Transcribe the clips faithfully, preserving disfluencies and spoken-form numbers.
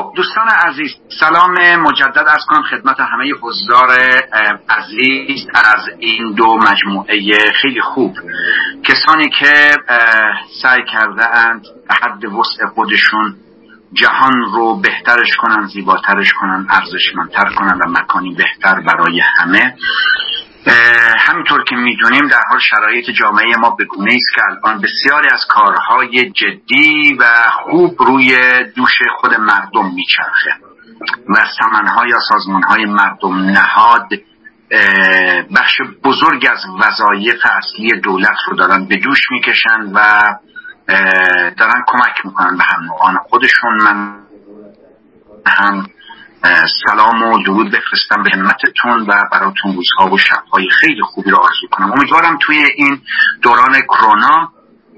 خب دوستان عزیز، سلام مجدد عرض کنم خدمت همه حضار عزیز از این دو مجموعه خیلی خوب، کسانی که سعی کرده اند به حد وسع خودشون جهان رو بهترش کنن، زیباترش کنن، ارزشمندتر کنن و مکانی بهتر برای همه. همینطور که میدونیم در حال شرایط جامعه ما به گونه‌ای است که الان بسیاری از کارهای جدی و خوب روی دوش خود مردم میچرخه و سامان‌ها یا سازمان‌های مردم نهاد بخش بزرگ از وظایف اصلی دولت رو دارن به دوش میکشن و دارن کمک میکنن به هم نوعان خودشون. من هم سلام و درود بفرستم به همتتون و براتون روزها و شبهای خیلی خوبی رو آرزو کنم. امیدوارم توی این دوران کرونا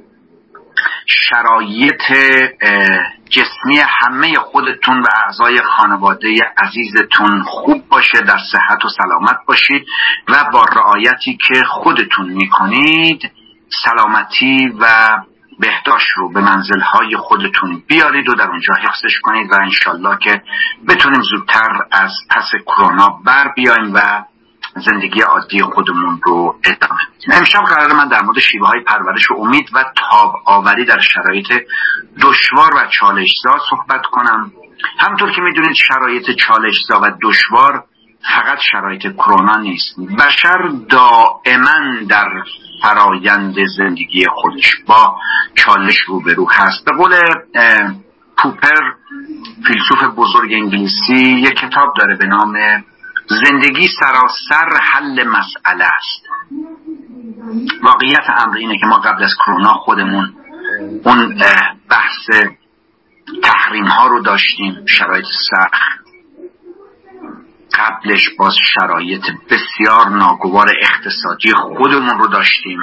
شرایط جسمی همه خودتون و اعضای خانواده عزیزتون خوب باشه، در صحت و سلامت باشید و با رعایتی که خودتون میکنید سلامتی و بهداشت رو به منزلهای خودتون بیارید و در اونجا حفظش کنید و انشالله که بتونیم زودتر از پس کرونا بر بیایم و زندگی عادی خودمون رو ادامه بدیم. امشب قرار من در مورد شیوه های پرورش و امید و تاب آوری در شرایط دشوار و چالشزا صحبت کنم. همونطور که میدونید شرایط چالشزا و دشوار فقط شرایط کرونا نیست. بشر دائما در فرایند زندگی خودش با چالش روبرو هست. به قول پوپر، فیلسوف بزرگ انگلیسی، یک کتاب داره به نام زندگی سراسر حل مسئله است. واقعیت امر اینه که ما قبل از کرونا خودمون اون بحث تحریم ها رو داشتیم، شرایط سخت، قبلش باز شرایط بسیار ناگوار اقتصادی خودمون رو داشتیم،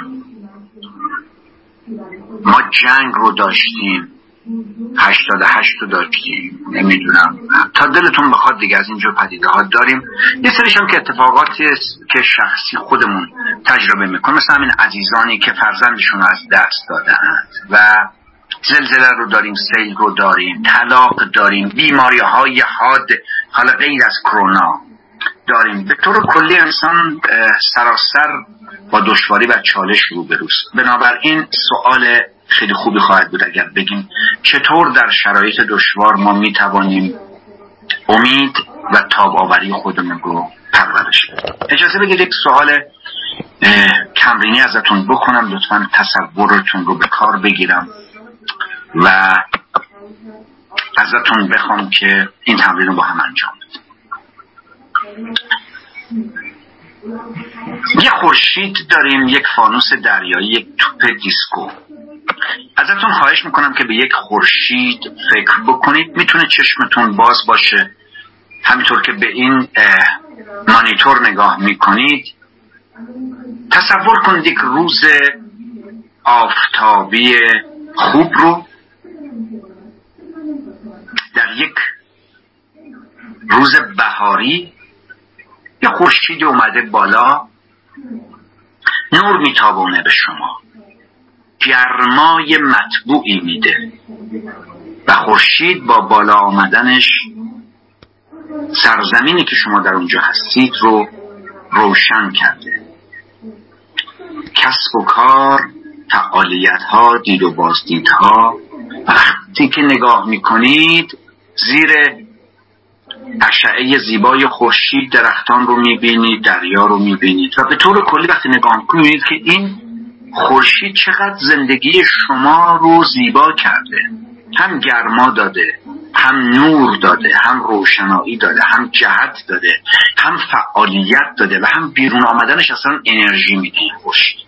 ما جنگ رو داشتیم، هشتاد و هشت رو داشتیم، نمیدونم تا دلتون بخواد دیگه از اینجور پدیده ها داریم. یه سریش هم که اتفاقاتی که شخصی خودمون تجربه میکنیم، مثل همین عزیزانی که فرزندشون رو از دست دادند و زلزله رو داریم، سیل رو داریم، طلاق داریم، بیماری های حاد حالا غیر از کرونا داریم. به طور کلی انسان سراسر با دشواری و چالش روبروست. بنابراین سوال خیلی خوبی خواهد بود اگر بگیم چطور در شرایط دشوار ما میتوانیم امید و تاب آوری خودمون رو پرورش بدیم. اجازه بدید یک سوال تمرینی ازتون بکنم، لطفاً تصورتون رو به کار بگیرم و ازتون بخوام که این تمرین رو با هم انجام بدیم. یه خورشید داریم، یک فانوس دریایی، یک توپ دیسکو. ازتون خواهش میکنم که به یک خورشید فکر بکنید. میتونه چشمتون باز باشه، همینطور که به این مانیتور نگاه میکنید تصور کنید یک روز آفتابی خوب رو در یک روز بهاری. یه خورشید اومده بالا، نور میتابونه به شما، گرمای مطبوعی میده و خورشید با بالا آمدنش سرزمینی که شما در اونجا هستید رو روشن کرده. کسب و کار، فعالیت ها، دید و بازدید ها، وقتی که نگاه میکنید زیر اشعه زیبای خورشید درختان رو میبینید، دریا رو میبینید و به طور کلی وقتی نگاه میکنید که این خورشید چقدر زندگی شما رو زیبا کرده. هم گرما داده، هم نور داده، هم روشنایی داده، هم جهت داده، هم فعالیت داده و هم بیرون آمدنش اصلا انرژی میده این خورشید.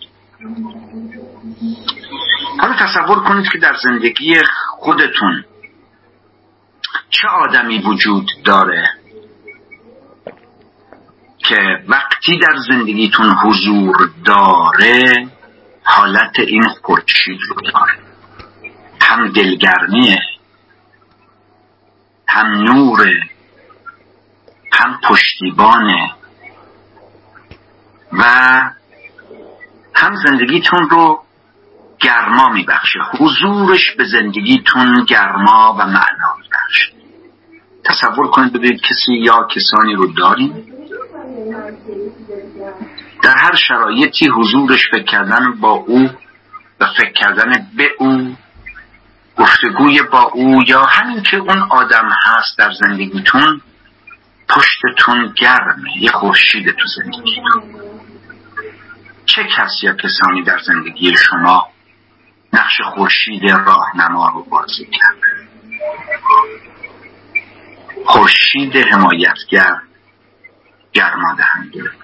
حالا تصور کنید که در زندگی خودتون چه آدمی وجود داره که وقتی در زندگیتون حضور داره حالت این خورشید رو داره، هم دلگرمیه، هم نوره، هم پشتیبانه و هم زندگیتون رو گرما میبخشه. حضورش به زندگیتون گرما و معنا میبخشه. تصور کنید ببینید کسی یا کسانی رو داریم در هر شرایطی حضورش، فکر کردن با او و فکر کردن به او، گفتگوی با او، یا همین که اون آدم هست در زندگیتون، پشتتون گرمه، یه خورشید تو زندگیتون. چه کسی یا کسانی در زندگی شما نقش خورشید راهنما رو بازی کرد؟ خورشید حمایتگر، گرمادهنده.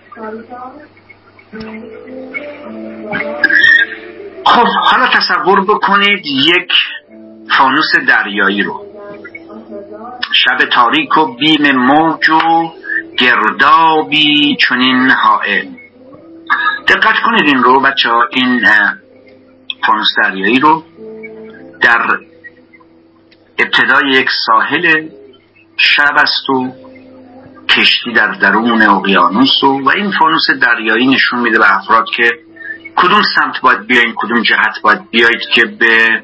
خب حالا تصور بکنید یک فانوس دریایی رو، شب تاریک و بیم موج و گردابی چنین حائل. دقت کنید این رو بچه ها، این فانوس دریایی رو در ابتدای یک ساحل شب است و کشتی در درون اقیانوس و, و این فانوس دریایی نشون میده به افراد که کدوم سمت باید بیاین، کدوم جهت باید بیایید که به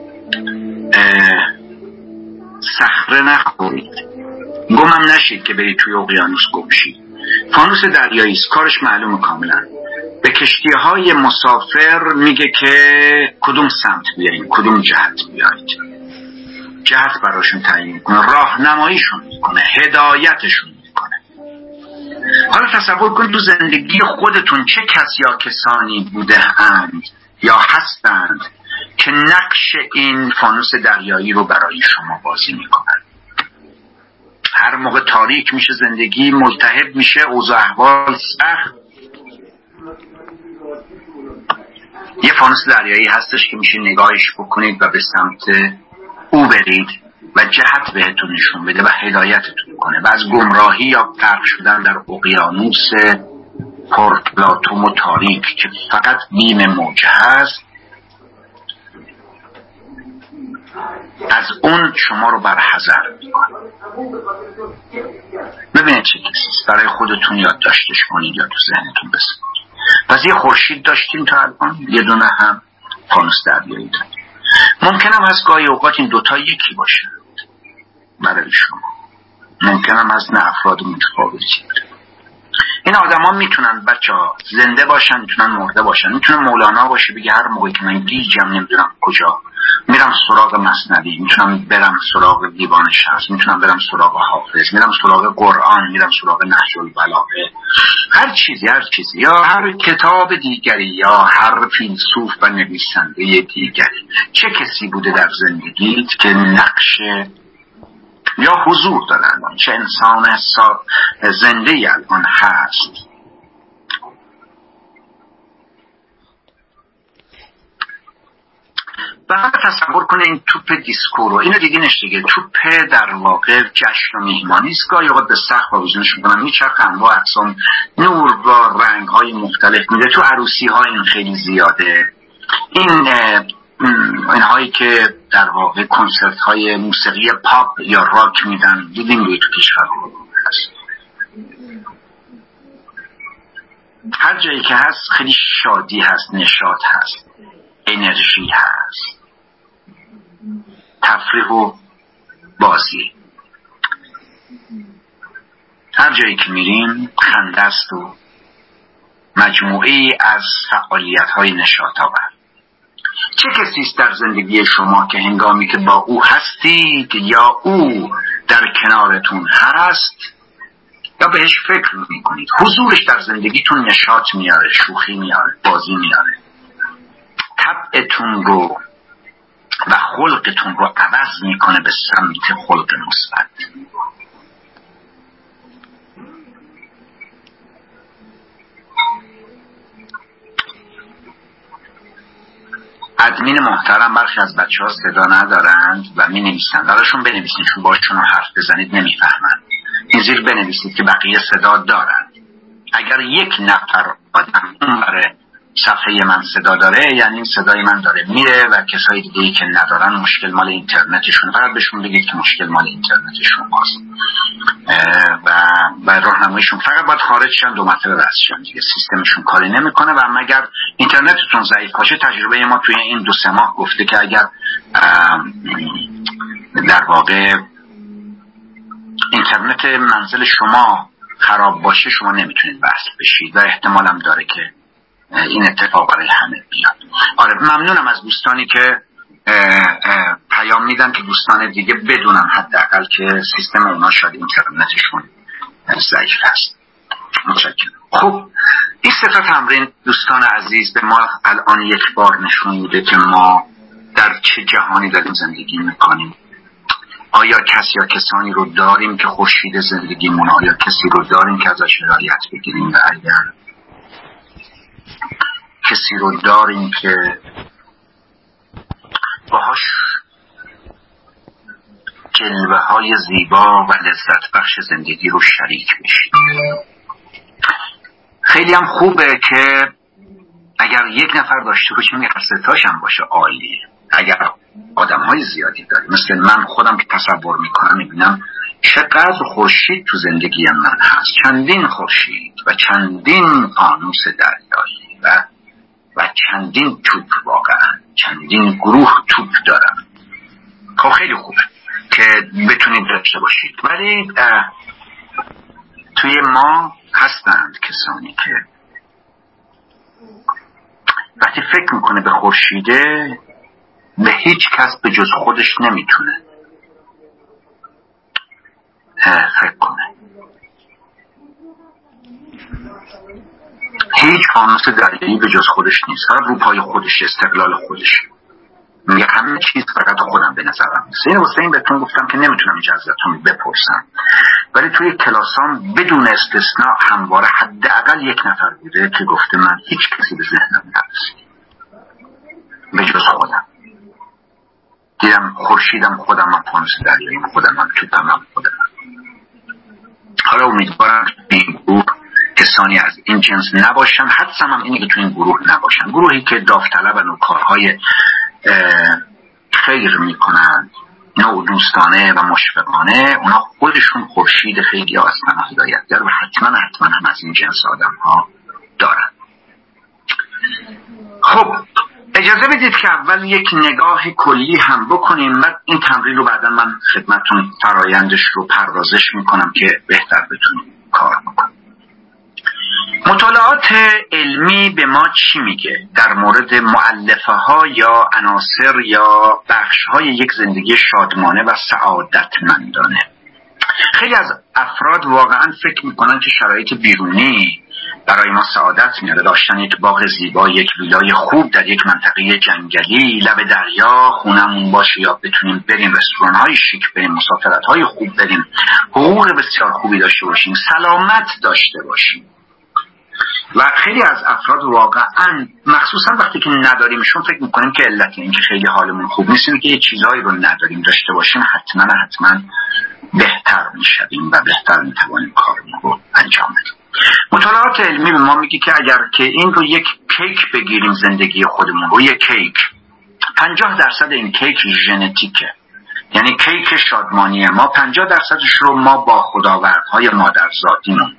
صخره نخورید، گمم نشید که برید توی اقیانوس گم شید. فانوس دریایی است، کارش معلومه کاملا. به کشتی‌های مسافر میگه که کدوم سمت بیاین، کدوم جهت بیایید، جهت براشون تعیین میکنه، راهنماییشون میکنه، هدایتشون میکنه. حالا تصور کنید تو زندگی خودتون چه کس یا کسانی بوده اند یا هستند که نقش این فانوس دریایی رو برای شما بازی میکنن. هر موقع تاریک میشه زندگی، ملتهب میشه، اوضاع احوال سخت، یه فانوس دریایی هستش که میشه نگاهش بکنید و به سمت او برید و جهت بهتون نشون بده و هدایتتون کنه و از گمراهی یا غرق شدن در اقیانوس پرپلاتوم و تاریک که فقط بیم موج هست، از اون شما رو برحذر میکنه. ببینید چه کسیست، برای خودتون یادداشتش کنید یا تو ذهنتون بسپارید. پس یه خورشید داشتیم تا الان، یه دونه هم فانوس دریایی داریم. ممکنم هست گاهی اوقات این دوتا یکی باشه برای شما، ممکنم هست نه افراد متفاوتی. این آدم ها میتونن بچه ها زنده باشن، میتونن مرده باشن. میتونه مولانا باشه بگه هر موقعی که من گیجم نمیدونم کجا، میرم سراغ مثنوی، میتونم برم سراغ دیوان شمس، میتونم برم سراغ حافظ، میرم سراغ قرآن، میرم سراغ نهج البلاغه، هر چیزی هر چیزی یا هر کتاب دیگری یا هر فیلسوف و نویسنده دیگری. چه کسی بوده در زندگیت که نقش یا حضور داره الان، چه انسان زنده ای الان هست؟ و تصور کنه این توپ دیسکو رو، اینو دیدینش دیگه، توپ در واقع جشن و میهمانی است. گاهی اوقات به سقف آویزونش میکنن، میچرخه، انواع اقسام نور با رنگ های مختلف میده. تو عروسی ها این خیلی زیاده. این اینهایی که در واقع کنسرت های موسیقی پاپ یا راک میدن، دیدیم روی تو کشور هست. هر جایی که هست خیلی شادی هست، نشاط هست، انرژی هست، تفریح و بازی. هر جایی که میریم خنده است و مجموعی از فعالیت های نشاط آور. چه کسی است در زندگی شما که هنگامی که با او هستید یا او در کنارتون هست یا بهش فکر میکنید، حضورش در زندگیتون نشاط میاره، شوخی میاره، بازی میاره، طبعتون رو و خلقتون رو عوض میکنه به سمت خلق مثبت؟ ادمین محترم، برخی از بچه ها صدا ندارند و می نویسند، براشون بنویسید چون باشون حرف بزنید نمیفهمند. این زیر بنویسید که بقیه صدا دارند. اگر یک نفر آدم اون بره صفحه من صدا داره، یعنی این صدای من داره میره و کسای دیگه‌ای که ندارن مشکل مال اینترنتشون. فقط بهشون بگید که مشکل مال اینترنتشون هست و و راهنماییشون فقط باید خارج شن، دو مرتبه بس شن دیگه، سیستمشون کاری نمیکنه. و اگر اینترنتتون ضعیف باشه، تجربه ما توی این دو سه ماه گفته که اگر در واقع اینترنت منزل شما خراب باشه شما نمیتونید وصل بشید و احتمالم داره که این اتفاق برای همه بیاد. آره ممنونم از دوستانی که اه اه پیام میدن که دوستان دیگه بدونن حداقل که سیستم اونا شاید اینترنتشون ضعیف هست. متشکرم. خب این سه تا تمرین دوستان عزیز به ما الان یک بار نشون میده که ما در چه جهانی داریم زندگی میکنیم. آیا کسی یا کسانی رو داریم که خورشید زندگیمون، آیا کسی رو داریم که ازش هدایت بگیریم و اگر کسی رو داریم که باهاش جلوه های زیبا و لذت بخش زندگی رو شریک بشیم. خیلی هم خوبه که اگر یک نفر داشته باشیم یک ستاش هم باشه عالیه. اگر آدم های زیادی داریم مثل من خودم که تصور میکنم میبینم چقدر خورشید تو زندگی من هست، چندین خورشید و چندین فانوس دریایی و و چندین توپ، واقعا چندین گروه توپ دارم. خب خیلی خوبه که بتونید داشته باشید. ولی توی ما هستند کسانی که وقتی فکر میکنه به خورشیده به هیچ کس به جز خودش نمیتونه فکر کنه. هیچ فانوس دریایی به جز خودش نیست، فقط رو پای خودش، استقلال خودش. میگه همه چیز فقط خودم به نظرم میسه. این واسه این بهتون گفتم که نمیتونم اینجا ازتون بپرسم، ولی توی کلاسام بدون استثناء همواره حداقل یک نفر بوده که گفته من هیچ کسی به ذهنم نرسید به جز خودم. دیدم خورشیدم خودم، من فانوس دریاییم خودم، من توپم هم خودم. حالا امیدوارم که این گروه کسانی از این جنس نباشن، حدسم هم اینه که تو این گروه نباشن. گروهی که داوطلبن و کارهای خیر میکنن نوع دوستانه و مشفقانه، اونا خودشون خورشید خیلی هستن و هدایتگر و حتما حتما هم از این جنس آدم ها دارن. خب اجازه بدید که اول یک نگاه کلی هم بکنیم، بعد این تمرین رو بعدا من خدمتون فرایندش رو پردازش میکنم که بهتر بتونیم کار بکنیم. مطالعات علمی به ما چی میگه در مورد مؤلفه ها یا عناصر یا بخش های یک زندگی شادمانه و سعادتمندانه؟ خیلی از افراد واقعا فکر میکنن که شرایط بیرونی برای ما سعادت میاره. داشتن یک باغ زیبا، یک ویلای خوب در یک منطقه جنگلی، لب دریا خونمون باشه یا بتونیم بریم رستوران های شیک بریم، مسافرت های خوب بریم، حقوق بسیار خوبی داشته باشیم، سلامت داشته باشیم. و خیلی از افراد واقعا مخصوصا وقتی که نداریمشون فکر میکنیم که علت این که خیلی حالمون خوب نیست اینه که یه چیزایی رو نداریم. داشته باشیم حتما حتما بهتر میشویم و بهتر میتوانیم کارمون رو انجام بدیم. مطالعات علمی به ما میگه که اگر که این رو یک کیک بگیریم، زندگی خودمون رو یک کیک، پنجاه درصد این کیک ژنتیکه، یعنی کیک شادمانی ما پنجاه درصدش رو ما با خداوندهای مادرزادیمون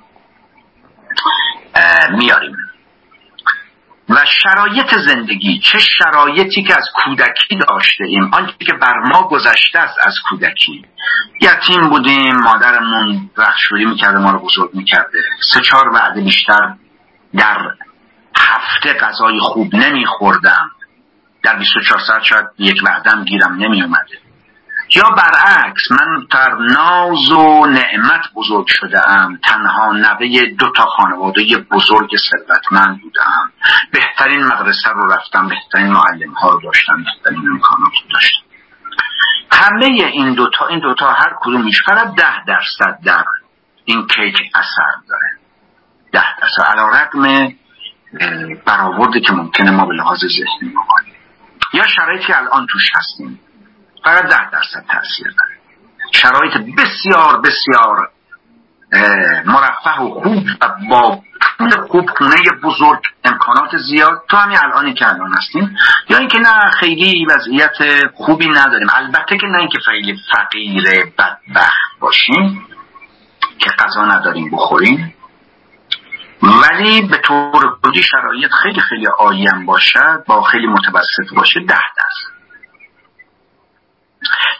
میاریم. و شرایط زندگی، چه شرایطی که از کودکی داشته ایم، آنچه که بر ما گذشته است از کودکی، یتیم بودیم، مادرمون رختشویی میکرده، ما رو بزرگ میکرده، سه چهار وعده بیشتر در هفته غذای خوب نمیخوردم، در بیست و چهار ساعت شاید یک وعدم گیرم نمیومده. یا برعکس من در ناز و نعمت بزرگ شده ام، تنها نوه دو تا خانواده بزرگ ثروتمند بودم، بهترین مدرسه رو رفتم، بهترین معلم ها رو داشتم، بهترین امکانات رو داشتم. همه این دوتا این دوتا هر کدومش فقط ده درصد در این کیک اثر داره. ده درصد علی‌رغم برآوردی که ممکنه ما به لحاظ ذهنی بکنیم. یا شرایطی که الان توش هستیم فقط ده درصد تأثیر داره. شرایط بسیار بسیار مرفه و خوب و با خوب، خونه بزرگ، امکانات زیاد، تو همین الانی که الان هستیم، یا اینکه نه خیلی وضعیت خوبی نداریم. البته که نه اینکه خیلی فقیر بدبخت باشیم که غذا نداریم بخوریم، ولی به طور کلی شرایط خیلی خیلی عالی هم باشد، با خیلی متوسط باشه، ده درصد.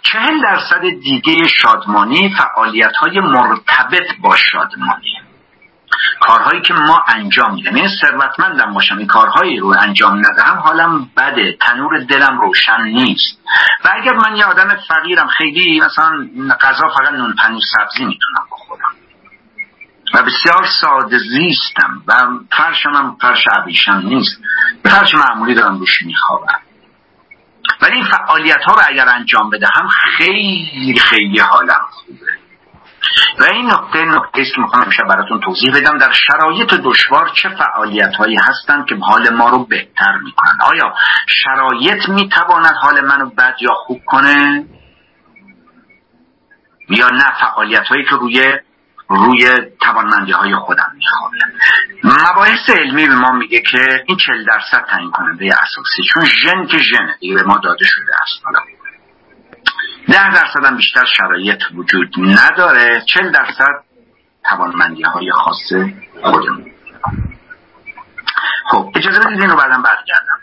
چهل درصد دیگه شادمانی فعالیت‌های مرتبط با شادمانی، کارهایی که ما انجام میدیم. این ثروتمندم باشم این کارهایی رو انجام ندهم حالم بده، تنور دلم روشن نیست. و اگر من یه آدم فقیرم، خیلی مثلا غذا فقط نون پنیر سبزی میتونم بخورم و بسیار ساده زیستم و فرشم هم فرش ابریشم نیست، فرش معمولی دارم روش میخوابم، ولی این فعالیت ها رو اگر انجام بدهم خیلی خیلی حالم خوبه. و این نکته نکته است که میخوام امشب براتون توضیح بدم. در شرایط دشوار چه فعالیت هایی هستند که حال ما رو بهتر میکنن؟ آیا شرایط میتواند حال منو بد یا خوب کنه یا نه فعالیت هایی که روی روی توانمندی های خودم میخوابه؟ مباحث علمی به ما میگه که این چهل درصد تعیین کننده اساسی، چون ژن که ژن دیگه به ما داده شده است. حالا ده درصد هم بیشتر شرایط وجود نداره، چهل درصد توانمندی های خاص خودمون. خب اجازه بدید این رو بعدم برگردم.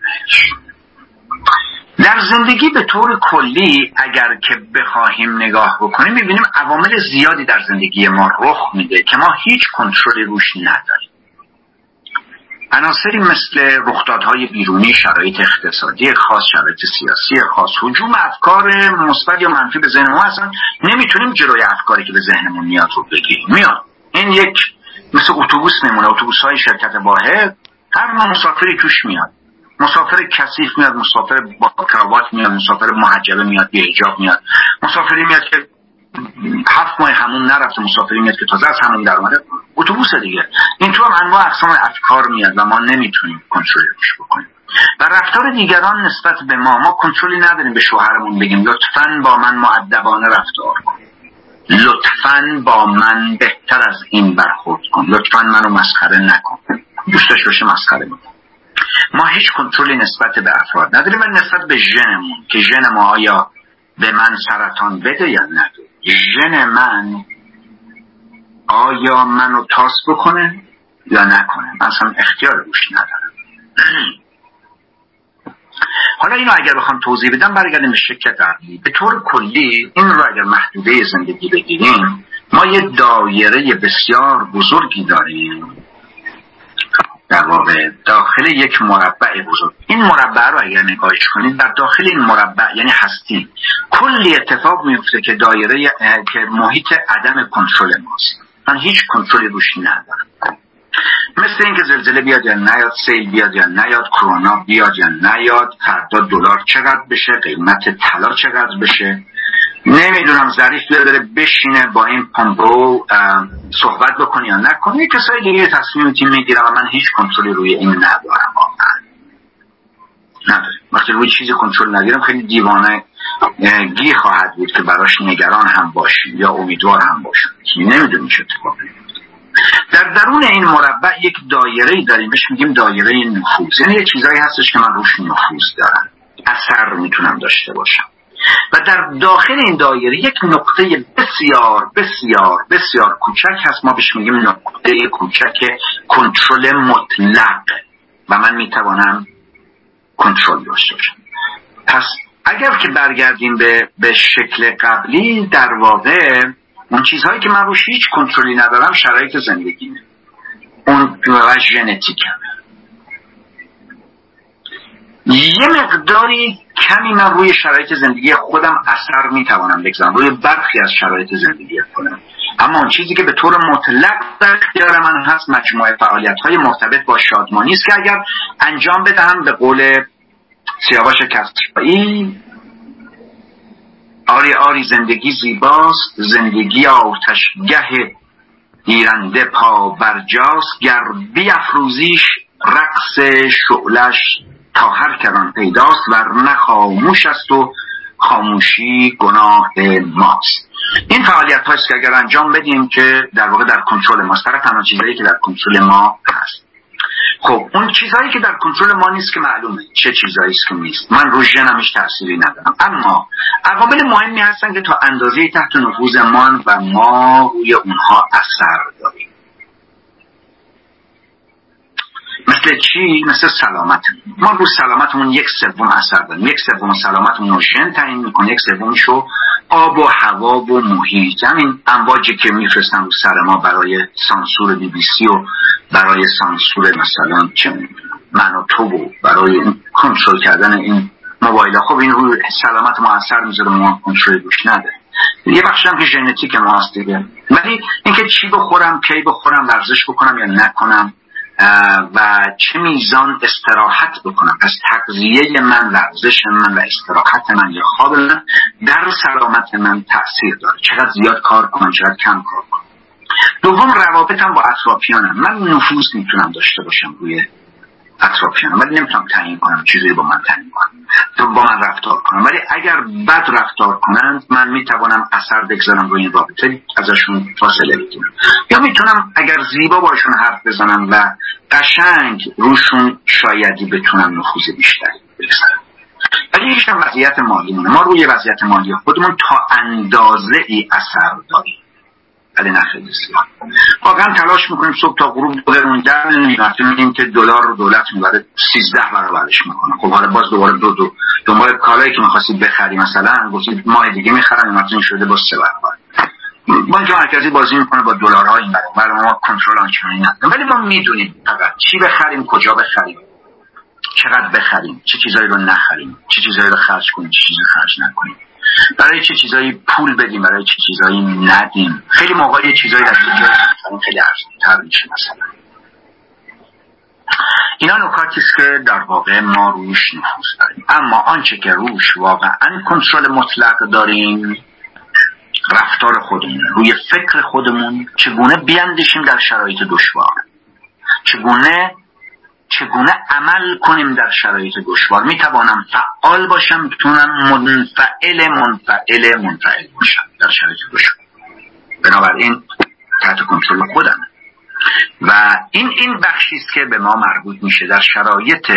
در زندگی به طور کلی اگر که بخواهیم نگاه بکنیم میبینیم عوامل زیادی در زندگی ما رخ میده که ما هیچ کنترلی روش نداریم. عناصری مثل رخدادهای بیرونی، شرایط اقتصادی خاص، شرایط سیاسی خاص، هجوم افکار مثبت یا منفی به ذهن ما هستن. نمیتونیم جلوی افکاری که به ذهنمون میاد رو بگیریم. میاد این یک مثل اتوبوس میمونه، اتوبوس‌های شرکت واحد هر نوع مسافری توش میاد، مسافر کثیف میاد، مسافر با کراوات میاد، مسافر محجبه میاد، بی حجاب میاد، مسافری میاد که هفت ماه همون نرفته، مسافری میاد که تازه از همون در اومده. اتوبوس دیگه. این تو هم انواع اقسام افکار میاد و ما نمیتونیم کنترل روش بکنیم. و رفتار دیگران نسبت به ما، ما کنترلی نداریم به شوهرمون بگیم لطفاً با من مؤدبانه رفتار کن، لطفاً با من بهتر از این برخورد کن، لطفاً منو مسخره نکن. دوستش باشه مسخره میکن. ما هیچ کنترلی نسبت به افراد نداریم و نسبت به ژنمون که ژن ما آیا به من سرطان بده یا نده، ژن من آیا منو تاس بکنه یا نکنه، من اصلا اختیار روش ندارم. حالا اینو اگر بخوام توضیح بدم برگردیم به شکل قبلی. به طور کلی این رو اگر محدوده زندگی بگیریم، ما یه دایره بسیار بزرگی داریم، در واقع داخل یک مربع بزرگ. این مربع رو اگر نگاهش کنید، در داخل این مربع یعنی هستی کلی اتفاق میفته که دایره که محیط عدم کنترل ماست. من هیچ کنترلی روش ندارم. مثل اینکه زلزله بیاد یا نیاد، سیل بیاد یا نیاد، کرونا بیاد یا نیاد، فردا دلار چقدر بشه، قیمت طلا چقدر بشه، نمیدونم ظریف بیاد بره بشینه با این پامپو صحبت بکنه یا نکنه، کسای دیگه تصمیم تیم میگیرن و من هیچ کنترلی روی این ندارم. واقعا ندارم. وقتی روی چیزی کنترل ندارم خیلی دیوانه گی خواهد بود که براش نگران هم باشیم یا امیدوار هم باشیم، نمیدونیم چه اتفاقی میفته. در درون این مربع یک دایره‌ای داریم بهش میگیم دایره نفوذ. یعنی یه چیزایی هستش که من روش نفوذ دارم، اثر میتونم داشته باشم. و در داخل این دایره یک نقطه بسیار بسیار بسیار کوچک هست، ما بهش میگیم نقطه کوچک کنترل مطلق و من میتوانم کنترل داشته باشم. پس اگر که برگردیم به به شکل قبلی، در واقع اون چیزهایی که من روش هیچ کنترلی ندارم شرایط زندگیمه، اون و ژنتیکم. یه مقداری کمی من روی شرایط زندگی خودم اثر میتوانم بگذارم، روی برخی از شرایط زندگی خودم، اما اون چیزی که به طور مطلق در اختیار من هست مجموعه فعالیت‌های مرتبط با شادمانی است که اگر انجام بدهم به قول سیاوش کسرایی، آری آری زندگی زیباست، زندگی آتشگه گیرنده پا برجاست، گر بیفروزیش رقص شعلش تا هر کران پیداست، ورنه خاموش است و خاموشی گناه ماست. این فعالیت هاست که اگر انجام بدیم که در واقع در کنترل ماست، برای تنها چیزایی که در کنترل ما هست. خب اون چیزهایی که در کنترل ما نیست که معلومه چه چیزایی است که نیست، من رو ژنم هیچ تأثیری ندارم، اما عوامل مهمی هستن که تا اندازه‌ای تحت نفوذمان و ما روی اونها اثر داریم. مثل مثل چی؟ مثل سلامت. ما رو سلامتمون یک سوم اثر داریم. یک سوم سلامتمون رو ژن تعیین میکنه، یک سومشو آب و هوا و محیط. همین امواجی که میفرستن رو سر ما برای سانسور بی بی سی و برای سانسور مثلا چه من و تو و برای کنترل کردن این موبایل، خب این روی سلامت ما اثر میذاره، ما کنترل روش نداره. یه بخش هم که ژنتیک ماست دیگه. ولی اینکه چی بخورم، کی بخورم، ورزش بکنم یا نکنم و چه میزان استراحت بکنم، پس تغذیه من، ورزش من و استراحت من یا خواب من در سلامت من تأثیر داره. چقدر زیاد کار کنم، چقدر کم کار کنم. دوم، روابطم با اطرافیانم. من نفوذ میتونم داشته باشم روی اطرافیانم ولی نمیتونم تعیین کنم چیزی با من تعیین کنم، تو با من رفتار کنم. ولی اگر بد رفتار کنند من میتوانم اثر بگذارم روی این رابطه، ازشون فاصله بگیرم. یا میتونم اگر زیبا باشون حرف بزنم و قشنگ روشون شایدی بتونم نفوذ بیشتری بگذارم. ولی هیچ هم وضعیت مالی مونه. ما روی وضعیت مالی خودمون تا اندازه ای اثر داریم، ولی نه خیلی زیاد. واقعا تلاش میکنیم صبح تا غروب دلارمون در نمیاد، میگیم که دلار رو دولت میبره سیزده برابرش میکنه. خب حالا باز دوباره دو دو دنبال کالایی که میخواستید بخری، مثلا گفتید ماه دیگه میخرم، این شده باز سه برابر. بانک مرکزی بازی میکنه با دلارها، این برای ما کنترل آنچنانی نداره. ولی ما میدونیم فقط چی بخریم، کجا بخریم، چقدر بخریم، چه چیزایی رو نخریم، چه چیزایی رو خرج کنیم، چه چیزی خرج نکنیم، برای چه چیزایی پول بدیم، برای چه چیزایی ندیم. خیلی موقع یه چیزایی در جای خیلی ارزشمندتر میشه مثلا. اینا نکاتی است که در واقع ما روش نفوذ داریم. اما آنچه که روش واقعا کنترل مطلق داریم، رفتار خودمون، روی فکر خودمون، چگونه بیاندیشیم در شرایط دشوار، چگونه چگونه عمل کنیم در شرایط دشوار. میتوانم فعال باشم، میتونم منفعل منفعل منفعل باشم در شرایط دشوار. بنابراین تحت کنترل خودم. و این این بخشی است که به ما مربوط میشه در شرایط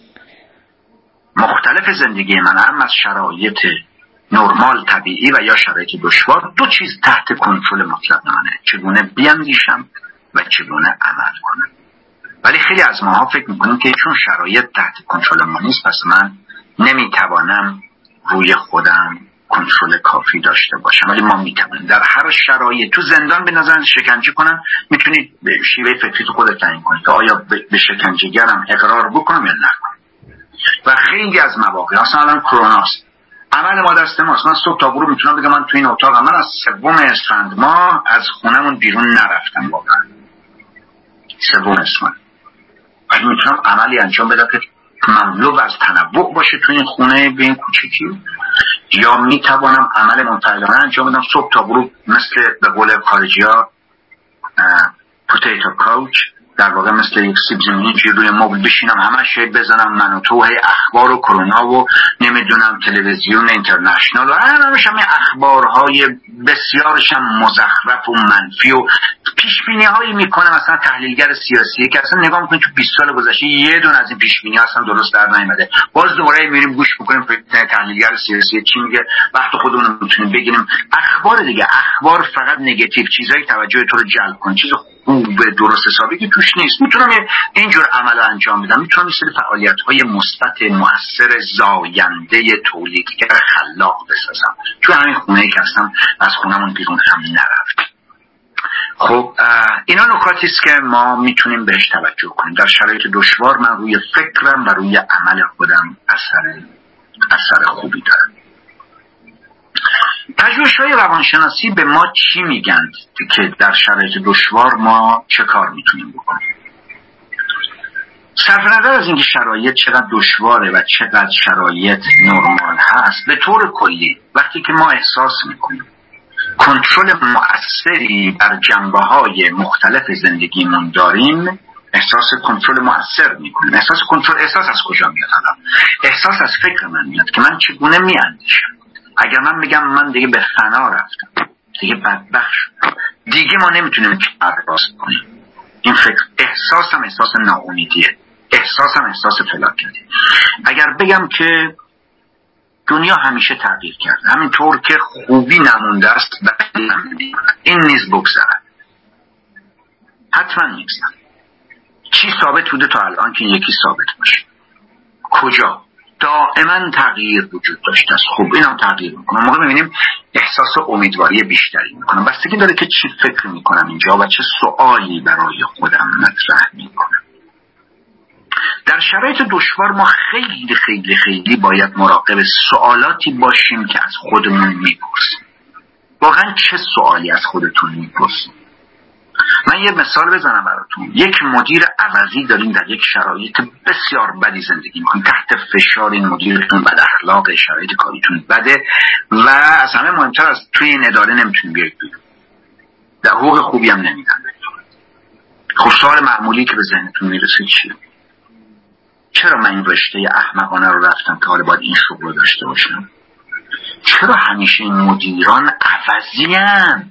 مختلف زندگی من، هم از شرایط نرمال طبیعی و یا شرایط دشوار. دو چیز تحت کنترل مطلق منه، چگونه بیاندیشم و چگونه عمل کنم. ولی خیلی از ماها فکر میکنیم که چون شرایط تحت کنترل ما نیست پس من نمیتوانم روی خودم کنترل کافی داشته باشم. ولی ما میتوانیم در هر شرایط. تو زندان به نظر شکنجه کنن، میتونید به شیوه فکری تو خودت تعیین کنید که آیا به شکنجهگرم اقرار بکنم یا نکنم. و خیلی از مواقع اصلا الان کروناست، عمل ما دست ماست. من صبح تا غروب میتونم بگم من تو این اتاقم، من از سوم اسفند ماه از خونمون بیرون نرفتم واقعا، سوم اسفند. ولی میتونم عملی انجام بدم که مملو از تنوع باشه تو این خونه به این کوچیکی، یا میتوانم عمل منفعلانه انجام بدم صبح تا غروب، مثل به قول خارجی ها پوتیتو کاوچ، در واقع مثل یک سیب زمینی که روی مبل بشینم همش بزنم من و تو، هی اخبار و کرونا و نمیدونم تلویزیون اینترنشنال و همش همین اخبارهای بسیارش هم مزخرف و منفی و پیشبینی هایی میکنه. مثلا تحلیلگر سیاسی که اصلا نگاه میکنی تو بیست سال گذشته یه دونه از این پیشبینی اصلا درست در نیامده، باز دوباره میریم گوش میکنیم تحلیلگر سیاسی چی میگه، وقت خودمون رو میتونیم بگیریم. اخبار دیگه، اخبار فقط نگاتیو، چیزایی توجه تو رو جلب کنه، چیز خوب درست حسابی که توش نیست. میتونم اینجور عمل انجام بدم، میتونم مثل فعالیت‌های مثبت مؤثر زاینده تولیدگر خلاق بسازم. تو همین خونه‌ای که هستم از خونمون بیرون هم نرفت. خب اینا نکاتی است که ما میتونیم بهش توجه کنیم. در شرایط دشوار من روی فکرم و روی عمل خودم اثر اثر خوبی دارم. پژوهش‌های روانشناسی به ما چی میگن که در شرایط دشوار ما چه کار میتونیم بکنیم؟ صرف نظر از اینکه شرایط چقدر دشواره و چقدر شرایط نرمال هست، به طور کلی وقتی که ما احساس میکنیم کنترل مؤثری بر جنبه‌های مختلف زندگیمون داریم، احساس کنترل مؤثر میکنیم. احساس کنترل، احساس از کجا میاد؟ احساس از فکر من میاد که من چگونه میاندیشم. اگر من بگم من دیگه به فنا رفتم، دیگه بدبخت شدم، دیگه ما نمیتونیم پرواز کنیم، این فکر احساسم احساس ناامیدیه، احساسم احساس فلاکته. اگر بگم که دنیا همیشه تغییر کرده، همینطور که خوبی نمونده است این نیز بگذرد، حتما میگذرد. چی ثابت بوده تا الان که یکی ثابت باشه؟ کجا؟ دائما تغییر وجود داشته است. خب اینم تغییر میکنه. موقع میبینیم احساس امیدواری بیشتری میکنم. بستگی داره که چی فکر میکنم اینجا و چه سوالی برای خودم مطرح میکنم. در شرایط دشوار ما خیلی خیلی خیلی باید مراقب سوالاتی باشیم که از خودمون میپرسیم. واقعا چه سوالی از خودتون میپرسیم؟ من یه مثال بزنم براتون. یک مدیر عوضی داریم در یک شرایط بسیار بدی زندگی میکنیم، تحت فشار، این مدیرتون بد اخلاق، شرایط کاریتون بده و از همه مهمتر از توی این اداره نمیتونیم بیایید بیرون، در حقوق خوبی هم نمیدن. خب سوال معمولی که به ذهنتون میرسه چیه؟ چرا من این رشته احمقانه رو رفتم که حالا باید این شغل رو داشته باشم؟ چرا همیشه این مدیران عوضی هستند؟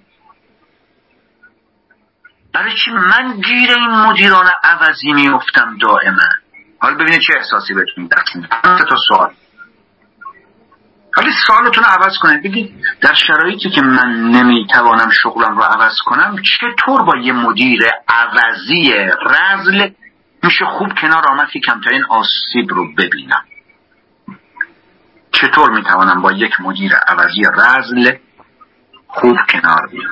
برای چی من گیر این مدیران عوضی میافتم دائما؟ حالا ببینید چه احساسی بهتون دست میده. تا سوال. حالا سوالتون رو عوض کنید، بگید در شرایطی که من نمیتوانم شغلم رو عوض کنم، چطور با یه مدیر عوضی رذل میشه خوب کنار آمد که کمترین آسیب رو ببینم؟ چطور میتوانم با یک مدیر عوضی رذل خوب کنار بیام؟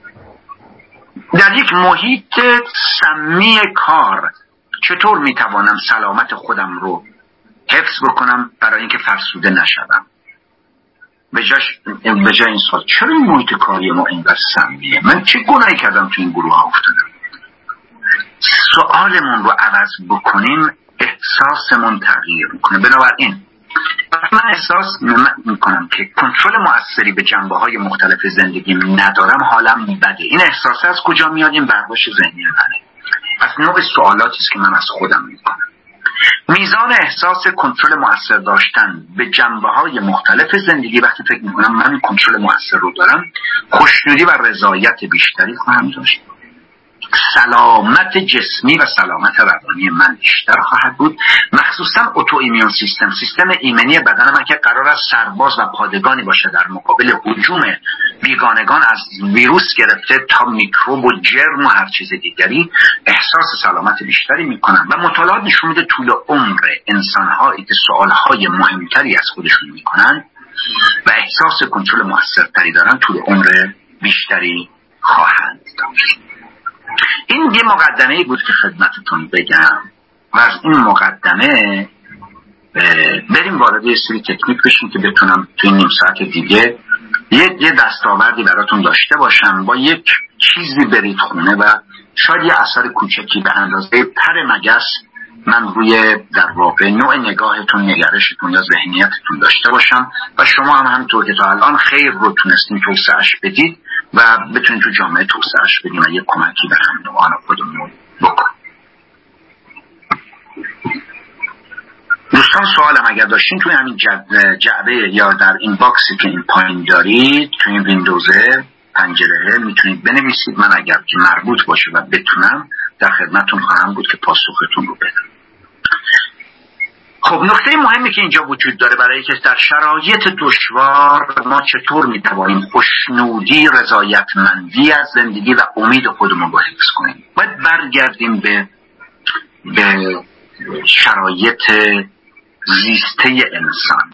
در یک محیط سمی کار چطور میتوانم سلامت خودم رو حفظ بکنم برای اینکه فرسوده نشدم؟ به جای این سوال چرا این محیط کاری ما اینقدر سمیه؟ من چه گناهی کردم تو این گروه ها افتادم؟ سوالمون رو عوض بکنیم احساسمون تغییر میکنه. بنابراین من احساس میکنم که کنترل مؤثری به جنبه‌های مختلف زندگی ندارم، حالم بده. این احساس از کجا میاد؟ این برداشت ذهنی منه، از نوع سوالاتی است که من از خودم میکنم. میزان احساس کنترل مؤثر داشتن به جنبه‌های مختلف زندگی، وقتی فکر میکنم من کنترل مؤثر رو دارم، خوشنودی و رضایت بیشتری خواهم داشت. سلامت جسمی و سلامت روانی من بیشتر خواهد بود، مخصوصا اتوایمیون سیستم، سیستم ایمنی بدن من که قرار است سرباز و پادگانی باشه در مقابل هجوم بیگانگان از ویروس گرفته تا میکروب و جرم و هر چیز دیگری، احساس سلامت بیشتری میکنم. و مطالعات نشون میده طول عمر انسان‌هایی که سوالهای مهمتری از خودشون میکنن و احساس کنترل موثرتری دارن، طول عمر بیشتری خواهند داشت. این یه مقدمه بود که خدمتتون بگم و از این مقدمه بریم وارد یه سری تکنیک بشیم که بتونم توی نیم ساعت دیگه یه یه دستاوردی براتون داشته باشم. با یک چیزی برید خونه و شاید یه اثر کوچکی به اندازه پر مگس من روی در واقع نوع نگاهتون، نگرشتون یا ذهنیتتون داشته باشم و شما هم همونطور که تا الان خیر رو تونستین توسعه‌اش بدید و بتونید تو جامعه توسعه‌اش بدید و یه کمکی به هم نوعان خودمون بکن. دوستان سوالم اگر داشتین توی همین جعبه یا در این باکسی که این پایین دارید توی این ویندوزه پنجره میتونید بنویسید. من اگر که مربوط باشه و بتونم در خدمتتون خواهم بود که پاسختون رو بدم. خب نکته مهمی که اینجا وجود داره برای که در شرایط دشوار ما چطور میتوانیم خوشنودی، رضایتمندی از زندگی و امید خودمون رو حفظ کنیم، باید برگردیم به به شرایط زیسته انسان.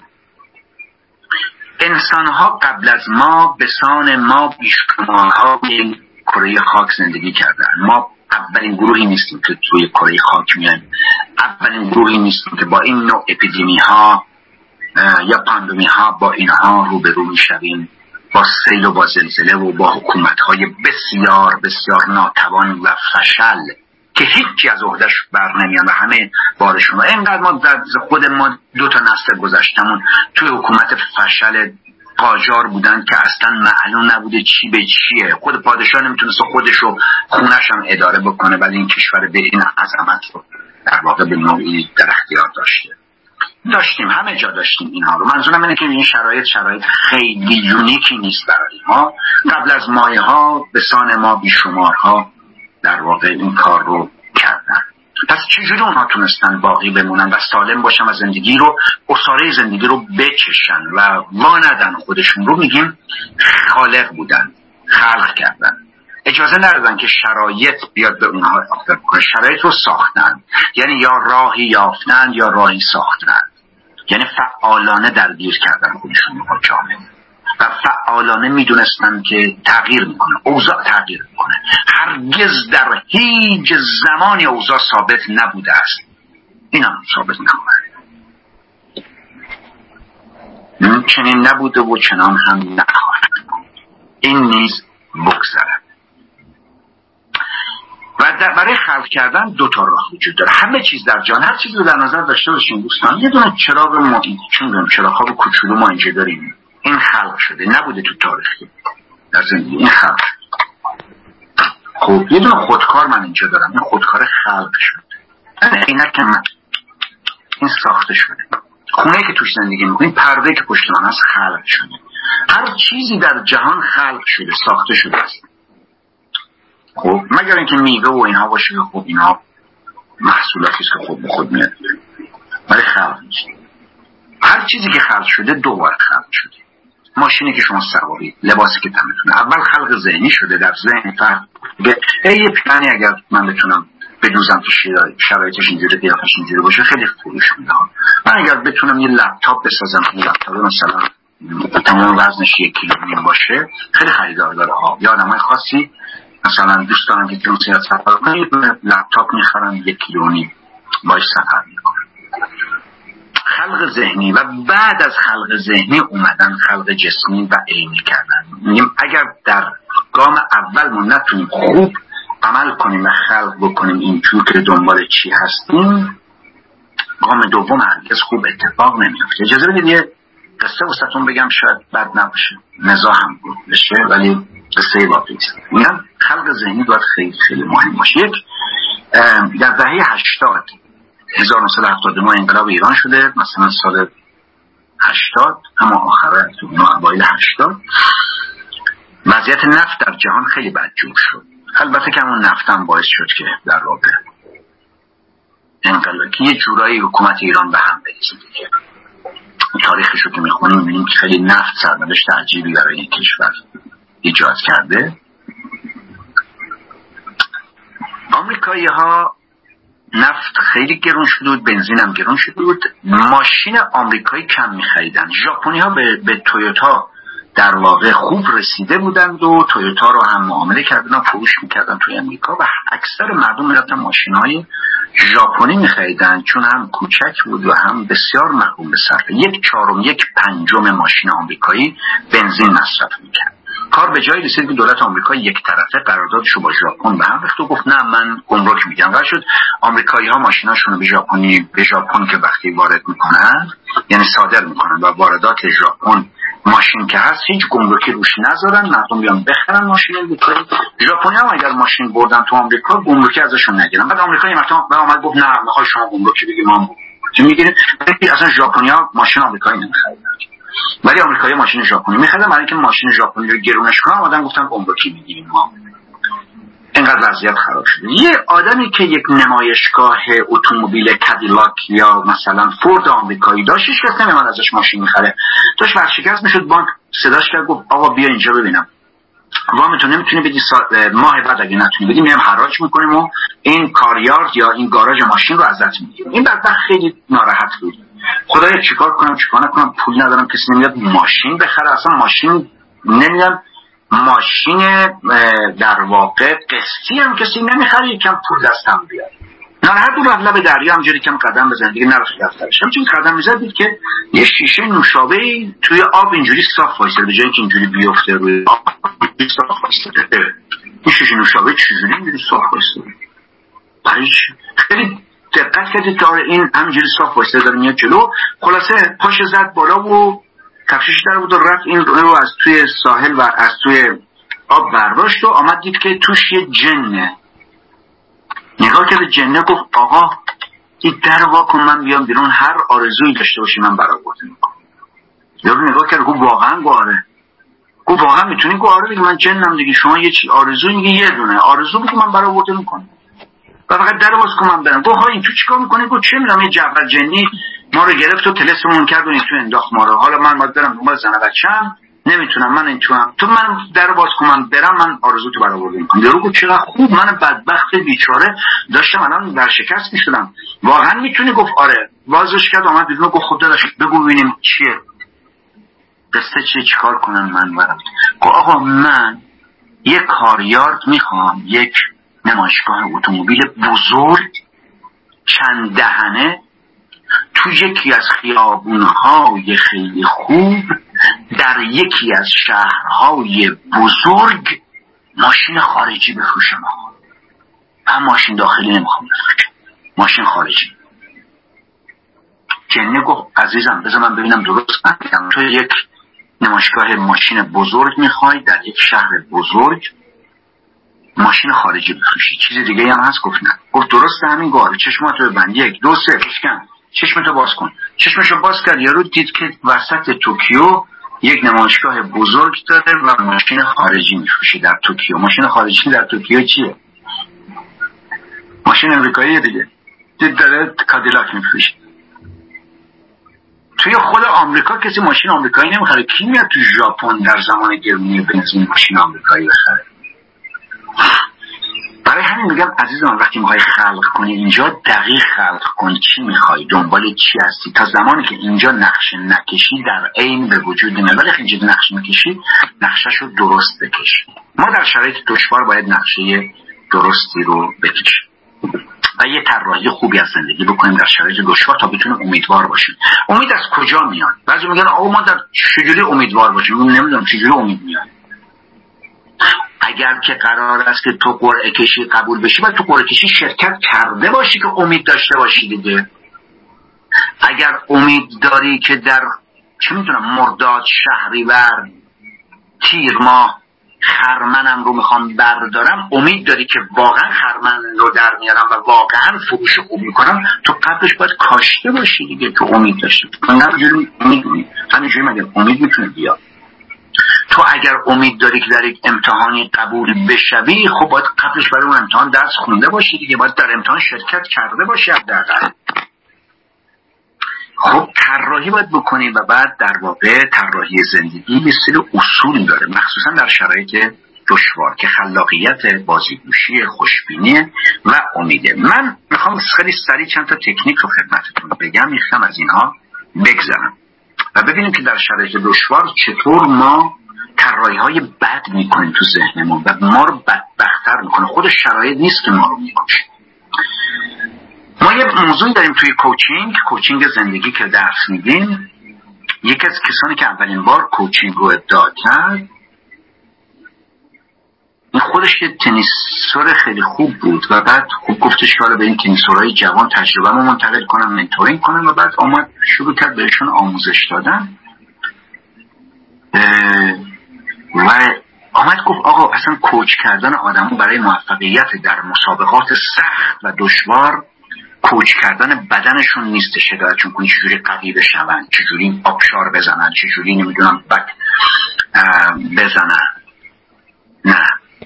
انسان‌ها قبل از ما به سان ما بیشمارها به کره خاک زندگی کردن. ما اولین گروهی نیستیم که توی کره خاک میایم، اولین گروهی نیستیم که با این نوع اپیدمی ها یا پاندمی ها با اینها روبرو میشویم، با سیل و با زلزله و با حکومت های بسیار بسیار ناتوان و فشل که هیچی از عهده‌اش بر نمیان و همه بارشون. و اینقدر ما در خود ما دو تا نسل گذشتمون توی حکومت فشل قاجار بودن که اصلا معلوم نبوده چی به چیه. خود پادشاه نمیتونست خودشو خونش هم اداره بکنه، ولی این کشور به این عظمت رو در واقع به نوعی در اختیار داشته. داشتیم، همه جا داشتیم اینها رو. منظورم اینه که این شرایط شرایط خیلی یونیکی نیست برای ما. قبل از مایه ها به سان ما بیشمارها در واقع این کار رو کردن. پس چجوری اونها تونستن باقی بمونن و سالم باشن و زندگی رو، اساره زندگی رو بچشن و واندن خودشون رو؟ میگیم خالق بودن، خلق کردن، اجازه ندادن که شرایط بیاد به اونها اثر کنه. شرایط رو ساختن، یعنی یا راهی یافتن یا راهی ساختن، یعنی فعالانه درگیر کردن خودشون با جامعه و فعالانه میدونستن که تغییر میکنه، اوضاع تغییر میکنه. هرگز در هیچ زمانی اوضاع ثابت نبوده است، این هم ثابت نخواهد. چنین نبوده و چنان هم نخواهد. این نیز بگذرد. و برای خلق کردن دو تا راه وجود داره. همه چیز در جهان، هر چیزی رو در نظر داشته باشین دوستان، یه دونه چراغ ما چون چراغ‌ها کوچولو ما اینجا داریم، این خلق شده، نبوده تو تاریخ در زندگی، این خلق شده. خب یه دونه خودکار من اینجا دارم، این خودکار خلق شده. اینک من این ساخته شده. خونه که توش زندگی میکنیم، پرده که پشت من هست خلق شده. هر چیزی در جهان خلق شده، ساخته شده است. خب مگر اینکه میوه و اینها باشه، خب اینها محصولاتی است که خود به خود میاد ولی خلق میشه. هر چیزی که خلق شده دو بار خلق شده. ماشینی که شما سواری، لباسی که تنتونه، اول خلق ذهنی شده، در ذهن فرد به یه پیانی اگر من بتونم بدوزم که شرایطش اینجوری قیافش اینجوری باشه خیلی فروش میده. من اگر بتونم یه لپتاپ بسازم، این لپتاپ مثلا تمام وزنش یک کیلو نیم باشه، خیلی خریدار داره ها. یا آدمای خاصی مثلا دوست دارم که جنسیت سفر کنم، یه لپتاپ میخرم یک کیلو نیم باش سفر میکنم. خلق ذهنی و بعد از خلق ذهنی اومدن خلق جسمی و علمی کردن. میگیم اگر در گام اول ما نتونیم خوب عمل کنیم و خلق بکنیم اینجور که دنبال چی هستیم، گام دوم هرگز خوب اتفاق نمیفته. اجازه بدید یه قصه واسهتون بگم، شاید بد نباشه، مزاح هم بشه ولی قصه واقعی است. میگم خلق ذهنی باید خیلی خیلی مهم باشه. یک در دهه هشتاد هزار و نهصد و هفتاد و نه انقلاب ایران شده، مثلا سال هشتاد، اما آخر اوایل هشتاد وضعیت نفت در جهان خیلی بدجور شد. البته که همون نفت هم باعث شد که در واقع انقلاب که یه جورایی حکومت ایران به هم بریزه دیگه. تاریخش رو که میخونیم میبینیم که خیلی نفت سرنوشت عجیبی برای این کشور ایجاد کرده. آمریکایی ها نفت خیلی گرون شده بود، بنزین هم گرون شده بود، ماشین آمریکایی کم میخریدن. ژاپنی ها به, به تویوتا در واقع خوب رسیده بودند و تویوتا رو هم معامله کردن و فروش میکردن توی امریکا و اکثر مردم میرفتن ماشین های ژاپنی میخریدن چون هم کوچک بود و هم بسیار محروم به صرفه. یک چهارم یک پنجم ماشین آمریکایی بنزین مصرف میکرد. کار به جایی رسید که دولت آمریکا یک طرفه قراردادش رو با ژاپن به هم ریخت و گفت نه من گمرک میدم. قرار شد آمریکایی ها ماشیناشون رو به ژاپنی به ژاپن که وقتی وارد میکنن یعنی صادر میکنن و واردات ژاپن ماشین که هست هیچ گمرکی روش نذارن، مردم بیان بخرن ماشین آمریکایی. ژاپنی ها اگر ماشین بردن تو آمریکا گمرکی ازشون نگیرن. بعد آمریکایی مثلا به اومد گفت نه میخوای شما گمرکی بگی ما میگیریم. اصلا ژاپنی ها ماشین آمریکایی نمیخرن ولی آمریکایی ماشین ژاپنی میخرن، برای اینکه ماشین ژاپنی رو گرونش کنن آدم گفتن گمرکی میگیریم ما. اینقدر وضعیت خراب شده. یه آدمی که یک نمایشگاه اتومبیل کادیلاک یا مثلا فورد آمریکایی داشت، هیچ کس نمیاد ازش ماشین میخره، داشت ورشکست میشد، بانک صداش کرد گفت آقا بیا اینجا ببینم وامتون نمیتونی بدی، ماه بعد اگه نتونی بدی میام حراج میکنیم و این کاریارد یا این گاراژ ماشین رو ازت میگیریم. این بدبخت خیلی ناراحت بود. خدایا چیکار کنم چیکار نکنم، پول ندارم، کسی نمیاد ماشین بخره، اصلا ماشین نمیدونم ماشین در واقع قسطی هم کسی نمیخره، یکم پول دستم بیاد. ناراحت بود، رفت لب دریا همجوری کم قدم بزنه دیگه، نرفت دفترش. همچین قدم میزد دید که یه شیشه نوشابه توی آب اینجوری صاف وایساده، به جای اینکه اینجوری بیفته روی آب صاف وایساده. این شیشه نوشابه چجوری اینجوری صاف وایساده؟ برای خیلی دقت کردید که این همینجوری صاف وایساده داره میاد جلو. خلاصه پاش زد بالا و کفشش در بود و رفت این رو از توی ساحل و از توی آب برداشت و آمد دید که توش یه جنه. نگاه کرد جنه، گفت آقا این در واکن من بیام بیرون، هر آرزویی داشته باشی من برآورده میکنم. یارو نگاه کرد گفت واقعا گواره؟ گفت واقعا میتونی؟ گفت آره دیگه من جنم دیگه، شما یه چی آرزویی میگی یه دونه آرزو بگو من برآورده میکنم و فقط در واس کنم من برم. گفت ها این تو چیکار میکنی؟ گفت چه میدونم یه جعفر جنی ما رو گرفت و طلسممون کرد و این تو انداخت ما رو، حالا من باید برم دنبال زن بچه‌م نمیتونم، من اینتونم، تو من در باز کنم برم، من آرزو تو برآورده میکنم. یارو گفت چقدر خوب، من بدبخت بیچاره داشتم الان ورشکست میشدم، واقعا میتونی؟ گفت آره. بازش کرد، آمد بیرون، گفت خب داداش بگو ببینیم چیه قصه، چیه، چیکار کنم من برم؟ گفت آقا من یک کاریارد میخوام، یک نمایشگاه اتومبیل بزرگ چند دهنه تو یکی از خیابونهای خیلی خوب در یکی از شهرهای بزرگ ماشین خارجی بفروشم. من ماشین داخلی نمیخوام بفروشم، ماشین خارجی. جنه گفت عزیزم بذار من ببینم درست میگم، تو یک نمایشگاه ماشین بزرگ میخوای در یک شهر بزرگ ماشین خارجی بفروشی، چیز دیگه هم هست؟ گفت نه. گفت درسته همین گاره، چشماتو ببند، یک دو سه بشکن، چشمتو باز کن. چشمشو باز کرد، یارو دید که وسط توکیو یک نمایشگاه بزرگ داره و ماشین خارجی میفروشه در توکیو. ماشین خارجی در توکیو چیه؟ ماشین امریکایی دیگه. دید داره کادیلاک میفروشه. توی خود آمریکا کسی ماشین آمریکایی نمیخره. کی میاد تو ژاپن در زمان گرونی بنزین ماشین آمریکایی بخره؟ برای همین میگم عزیزان وقتی میخوای خلق کنی اینجا دقیق خلق کن، چی میخوای، دنبال چی هستی. تا زمانی که اینجا نقشه نکشی در عین به وجود نمیاد، ولی اینجا نقشه میکشی نقشه‌شو درست بکش. ما در شرایط دشوار باید نقشه درستی رو بکشیم و یه طراحی خوبی از زندگی بکنیم در شرایط دشوار تا بتونیم امیدوار باشیم. امید از کجا میاد؟ بعضی میگن آقا ما در چجوری امیدوار باشیم؟ من نمیدونم چجوری امید میاد. اگر که قرار است که تو قرعه کشی قبول بشی، باید تو قرعه کشی شرکت کرده باشی که امید داشته باشی دیگه. اگر امید داری که در چه میدونم مرداد، شهریور، تیر ماه خرمنم رو میخوام بردارم، امید داری که واقعا خرمن رو در میارم و واقعا فروش خوب میکنم، تو قبلش باید کاشته باشی دیگه، تو امید داشتی. همینجوری امید همینجوری مگه امید میتونه بیاد؟ تو اگر امید داری که در یک امتحانی قبول بشوی، خب باید قبلش برای اون امتحان درس خونده باشی دیگه، باید در امتحان شرکت کرده باشی حداقل. خب طراحی باید بکنی و بعد در واقع طراحی زندگی یه سری اصول داره، مخصوصا در شرایط دشوار که خلاقیت، بازیگوشی، خوشبینی و امیده. من میخوام خیلی سریع چند تا تکنیک رو خدمتتون بگم، میخوام از اینها بگذرم و ببینیم که در شرایط دشوار چطور ما طراحی های بد میکنیم تو ذهنمون و ما رو بدبخت‌تر میکنه. خود شرایط نیست که ما رو میکشه. ما یه موضوعی داریم توی کوچینگ، کوچینگ زندگی که درس میدیم. یکی از کسانی که اولین بار کوچینگ رو ابداع کرد، این خودش یه تنیسور خیلی خوب بود و بعد خوب گفتش که حالا به این تنیسورهای جوان تجربه رو منتقل کنم، منتورینگ کنم و بعد آمد شروع کرد بهشون آموزش دادن و آمد گفت آقا اصلا کوچ کردن آدمو برای موفقیت در مسابقات سخت و دشوار کوچ کردن بدنشون نیست، شدایتشون کنی چجوری قوی بشون، چجوری آبشار بزنن، چجوری نمیدونم بک بزنن. نه،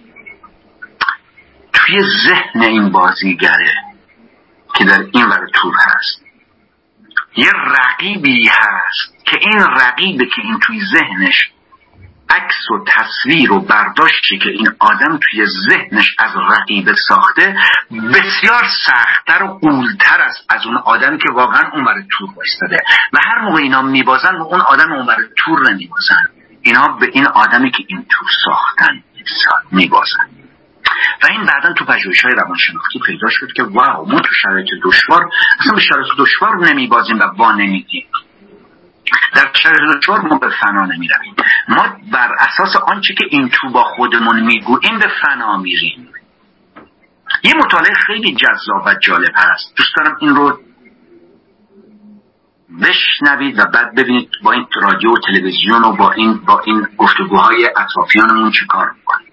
توی ذهن این بازیگره که در این ور تور هست یه رقیبی هست که این رقیبه که این توی ذهنش عکس و تصویر و برداشتی که این آدم توی ذهنش از رقیب ساخته بسیار سخت‌تر و غول‌تر است از اون آدمی که واقعا اون برای تور بایستاده و هر موقع اینا میبازن و اون آدم اون برای تور نمیبازن، اینا به این آدمی که این تور ساختن میبازن. و این بعداً تو پژوهش‌های روانشناختی پیدا شد که واو، ما تو شرایط دشوار اصلا به شرایط دشوار نمیبازیم و وا نمیدیم. در شرایط دشوار ما به فنا نمیرویم، ما بر اساس آنچه که این تو با خودمون میگوییم به فنا میریم. یه مطالعه خیلی جذاب و جالب هست، دوست دارم این رو بشنوید و بعد ببینید با این رادیو و تلویزیون و با این با این گفتگوهای اطرافیانمون چه کار میکنیم.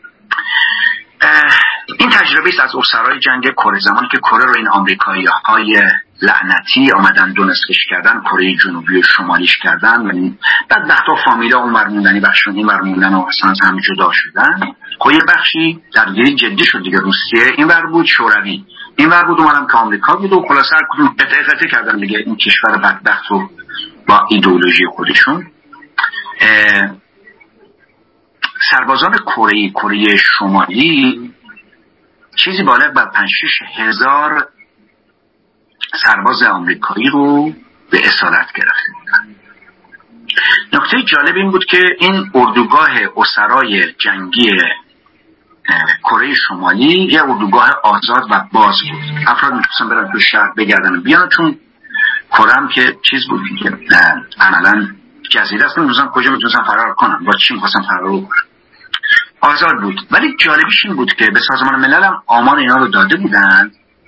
این تجربه است از اسرای جنگ کره، زمانی که کره رو این آمریکایی‌های لعنتی آمدن دو نصفش کردن، کره جنوبی و شمالیش کردن و بعد وقتا فامیلا اونور موندنی بخشون اینور موندن و اصلا از هم جدا شدن. خب یه بخشی درگیری جدی شد دیگه، روسیه اینور بود، شوروی اینور بود، اونورم که آمریکا بود و خلاصه هر کدوم قطعه قطعه کردن دیگه این کشور بدبخت رو با ایدئولوژی خودشون. سربازان کره کره شمالی چیزی بالغ بر پنج شش هزار سرباز آمریکایی رو به اسارت گرفته بودن. نکته جالب این بود که این اردوگاه اسرای جنگی کره شمالی یه اردوگاه آزاد و باز بود. افراد میتونستن برن تو شهر بگردن بیان، چون کره هم که چیز بود که عملا جزیره است، نمیدونستن کجا میتونستن فرار کنن، با چی میخواستن فرار کنن، آزاد بود. ولی جالبیش این بود که به سازمان ملل هم آمار اینا رو داده بودن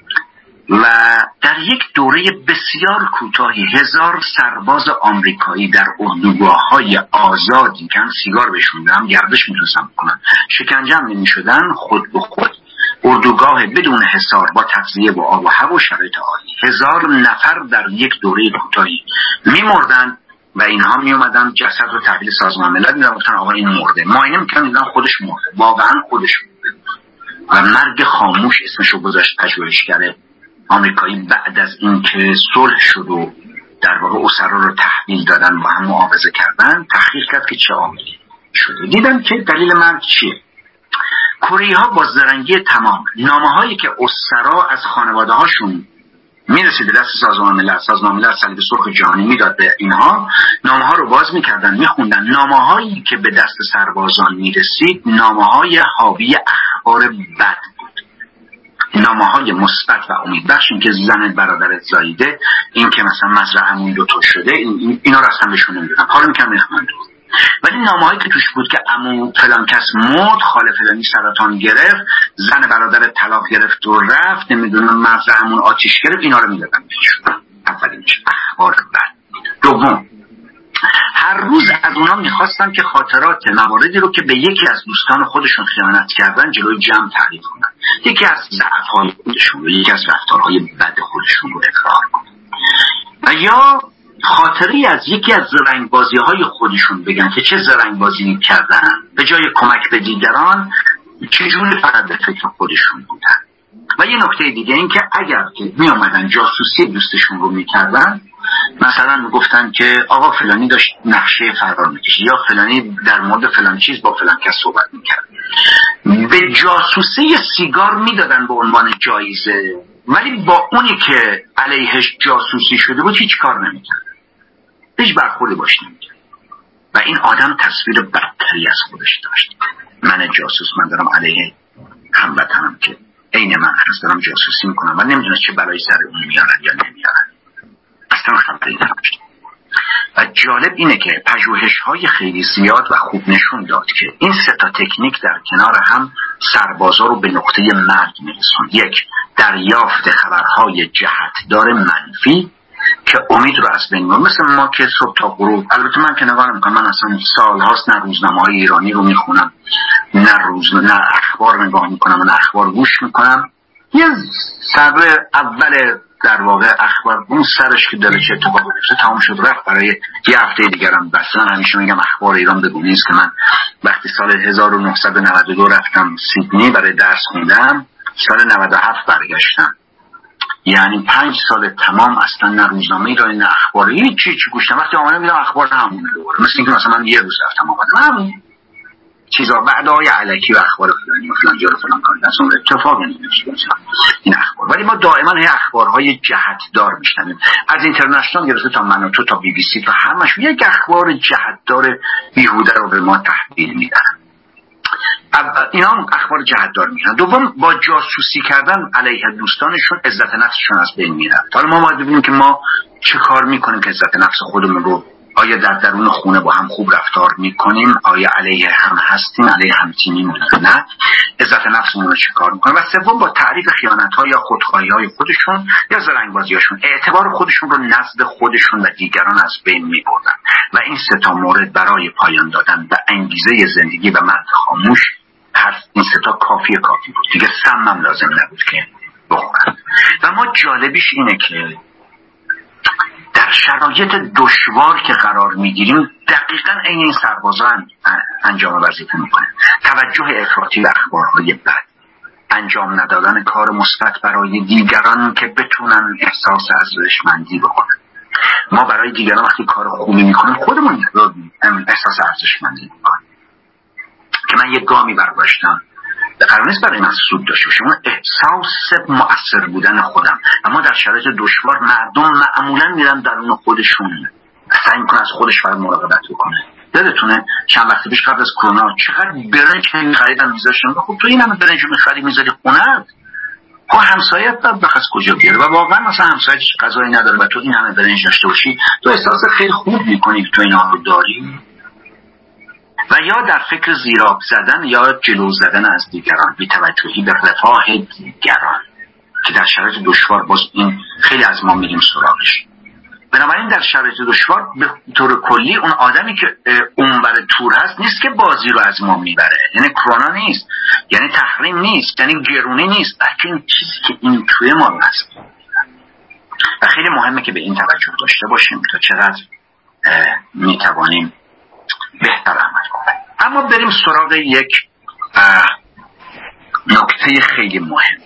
و در یک دوره بسیار کوتاهی هزار سرباز آمریکایی در اردوگاه‌های آزادی که هم سیگار بهشون میدن، گردش میتونستن بکنن، شکنجه هم نمیشدن، خود به خود اردوگاه بدون حصار با تغذیه و آب و هوا و شرایط عالی، هزار نفر در یک دوره کوتاهی میمردن و اینها میومدن جسد رو تحویل سازمان ملل میدادن، گفتن آقا این مرده، معاینه میکردن دیدن خودش مرده، واقعا خودش مرده و مرگ خاموش اسمشو گذاشت پژوهشگر آمریکایی. بعد از اینکه صلح شد و در واقع اسرا رو تحویل دادن و هم معاوضه کردن، تحقیق کرد که چه عاملی شده. دیدن که دلیل مرگ چیه. کره ها با زرنگی تمام نامه هایی که اسرا از خانواده هاشون میرسید دست سازمان ملل، سازمان ملل صلیب سرخ جهانی میداد به اینها، نامه ها رو باز میکردن میخوندن. نامه هایی که به دست سربازان میرسید نامه های حاوی اخبار بد بود، نامه های مثبت و امیدبخش، این که زن برادرت زاییده، این که مثلا مزرعه‌مون دوتا شده، این اینا رو اصلا بهشون نمیدونم، حالا میکنم میخوندن. ولی نامه هایی که توش بود که عمو فلان کس مرد، خاله فلانی سرطان گرفت، زن برادر طلاق گرفت و رفت، نمیدونم مزرعه‌مون آتیش گرفت، اینا رو میدادن بهشون. اولینش اخبار بد. دوم، هر روز از اونا میخواستن که خاطرات مواردی رو که به یکی از دوستان خودشون خیانت کردن جلوی جمع تعریف کنن، یکی از ضعف‌های خودشون رو، یکی از رفتارهای بد خودشون رو اقرار کنن، و یا خاطری از یکی از زرنگبازی‌های خودشون بگن که چه زرنگبازی کردن، به جای کمک به دیگران چجوری فقط به فکر خودشون بودن. و یه نکته دیگه این که اگر که می آمدن جاسوسی دوستشون رو میکردن، مثلا میگفتن که آقا فلانی داشت نقشه فرار میکشید یا فلانی در مورد فلان چیز با فلان کس صحبت میکرد، به جاسوسی سیگار میدادن به عنوان جایزه، ولی با اونی که علیهش جاسوسی شده بود هیچ کار نمیکرد، هیچ برخوردی باش نمیکرد. و این آدم تصویر بدتری از خودش داشت. من جاسوس، من دارم علیه هموطنم که عین من هست دارم جاسوسی میکنم و نمیدونست چه بلایی سر اون میارن یا نمیارن، اصلا خبری نداشت. و جالب اینه که پژوهش‌های خیلی زیاد و خوب نشون داد که این سه تا تکنیک در کنار هم سربازا رو به نقطه مرگ میرسون. یک، دریافت خبرهای جهتدار منفی که امید رو از بین میبره، مثل ما که صبح تا غروب، البته من که نگاه نمیکنم، من اصلا سالهاست نه روزنامه‌های ایرانی رو میخونم، نه روز نه اخبار نگاه میکنم، نه اخبار گوش میکنم. یه سر اول در واقع اخبار اون سرش که داره چه اتفاقی میفته تمام شد رفت، برای یه هفته دیگرم بس. من همیشه میگم اخبار ایران بگو نیست که من وقتی سال هزار و نهصد و نود و دو رفتم سیدنی برای درس خوندم، سال نود و هفت برگشتم، یعنی پنج سال تمام اصلا نه روزنامه ایرانی نه اخباری هیچ چی چی گوش نمیدم. وقتی آمدم میدم اخبار همونه دوباره، مثل اینکه مثلا من یه روز رفتم آمدم همون چیزا، بعدای علکی و اخبار فلانی و فلان جا رو فلان کار اصلا اتفاقی نمیشه این اخبار. ولی ما دائما هی اخبارهای جهتدار میشنویم، از اینترنشنال گرفته تا من و تو تا بی بی سی تا همش یک اخبار جهتدار بیهوده رو به ما تحویل میدن. اینا هم اخبار جهتدار میشن. دوم، با جاسوسی کردن علیه دوستانشون عزت نفسشون از بین میره. حالا ما باید ببینیم که ما چه کار میکنیم که عزت نفس خودمون رو، آیا در درون خونه با هم خوب رفتار میکنیم، آیا علیه هم هستیم، علیه هم تیمیم، نه عزت نفسمون رو چه کار میکنیم. و سوم، با تعریف خیانت‌ها یا خودخواهی‌های خودشون یا زرنگ‌بازی‌هاشون اعتبار خودشون رو نزد خودشون و دیگران از بین میبردن. و این سه تا مورد برای پایان دادن به انگیزه زندگی و مرد خاموش، هر این سه تا کافی کافی بود دیگه، سمم لازم نبود که بخورن. و ما جالبیش اینه که در شرایط دشوار که قرار میگیریم دقیقاً این این سربازان انجام وظیفه میکنن، توجه افراطی به اخبارهای بد، انجام ندادن کار مثبت برای دیگران که بتونن احساس ارزشمندی بکنن. ما برای دیگران وقتی کار خوبی میکنیم خودمون احساس ارزشمندی میکنیم، که من یک گامی برداشتم قرار نیست برای من سود داشته باشه، اون احساس مؤثر بودن خودم. اما در شرایط دشوار مردم معمولا میرن درون خودشون، سعی میکنه از خودش فقط مراقبت بکنه. یادتونه چند وقت پیش قبل از کرونا چقدر برنج می‌خریدن میذاشتن، خب تو این همه برنج می‌خری میذاری خونه‌ت، خب همسایه‌ت بعد بخواست کجا بیاره؟ و واقعا مثلا همسایه‌ت غذایی نداره و تو این همه برنج داشته باشی، تو احساس خیلی خوب می‌کنی که تو اینا رو داری. و یا در فکر زیراب زدن یا جلو زدن از دیگران، بی‌توجهی به رفاه دیگران که در شرایط دشوار باز این خیلی از ما میریم سراغش. بنابراین در شرایط دشوار به طور کلی اون آدمی که اونور تور هست نیست که بازی رو از ما میبره، یعنی کرونا نیست، یعنی تحریم نیست، یعنی گرونی نیست، بلکه این چیزی که این توی ما هست. و خیلی مهمه که به این توجه داشته باشیم تا چقدر میتوانیم بهتر عمل کنیم. اما بریم سراغ یک نکته خیلی مهم،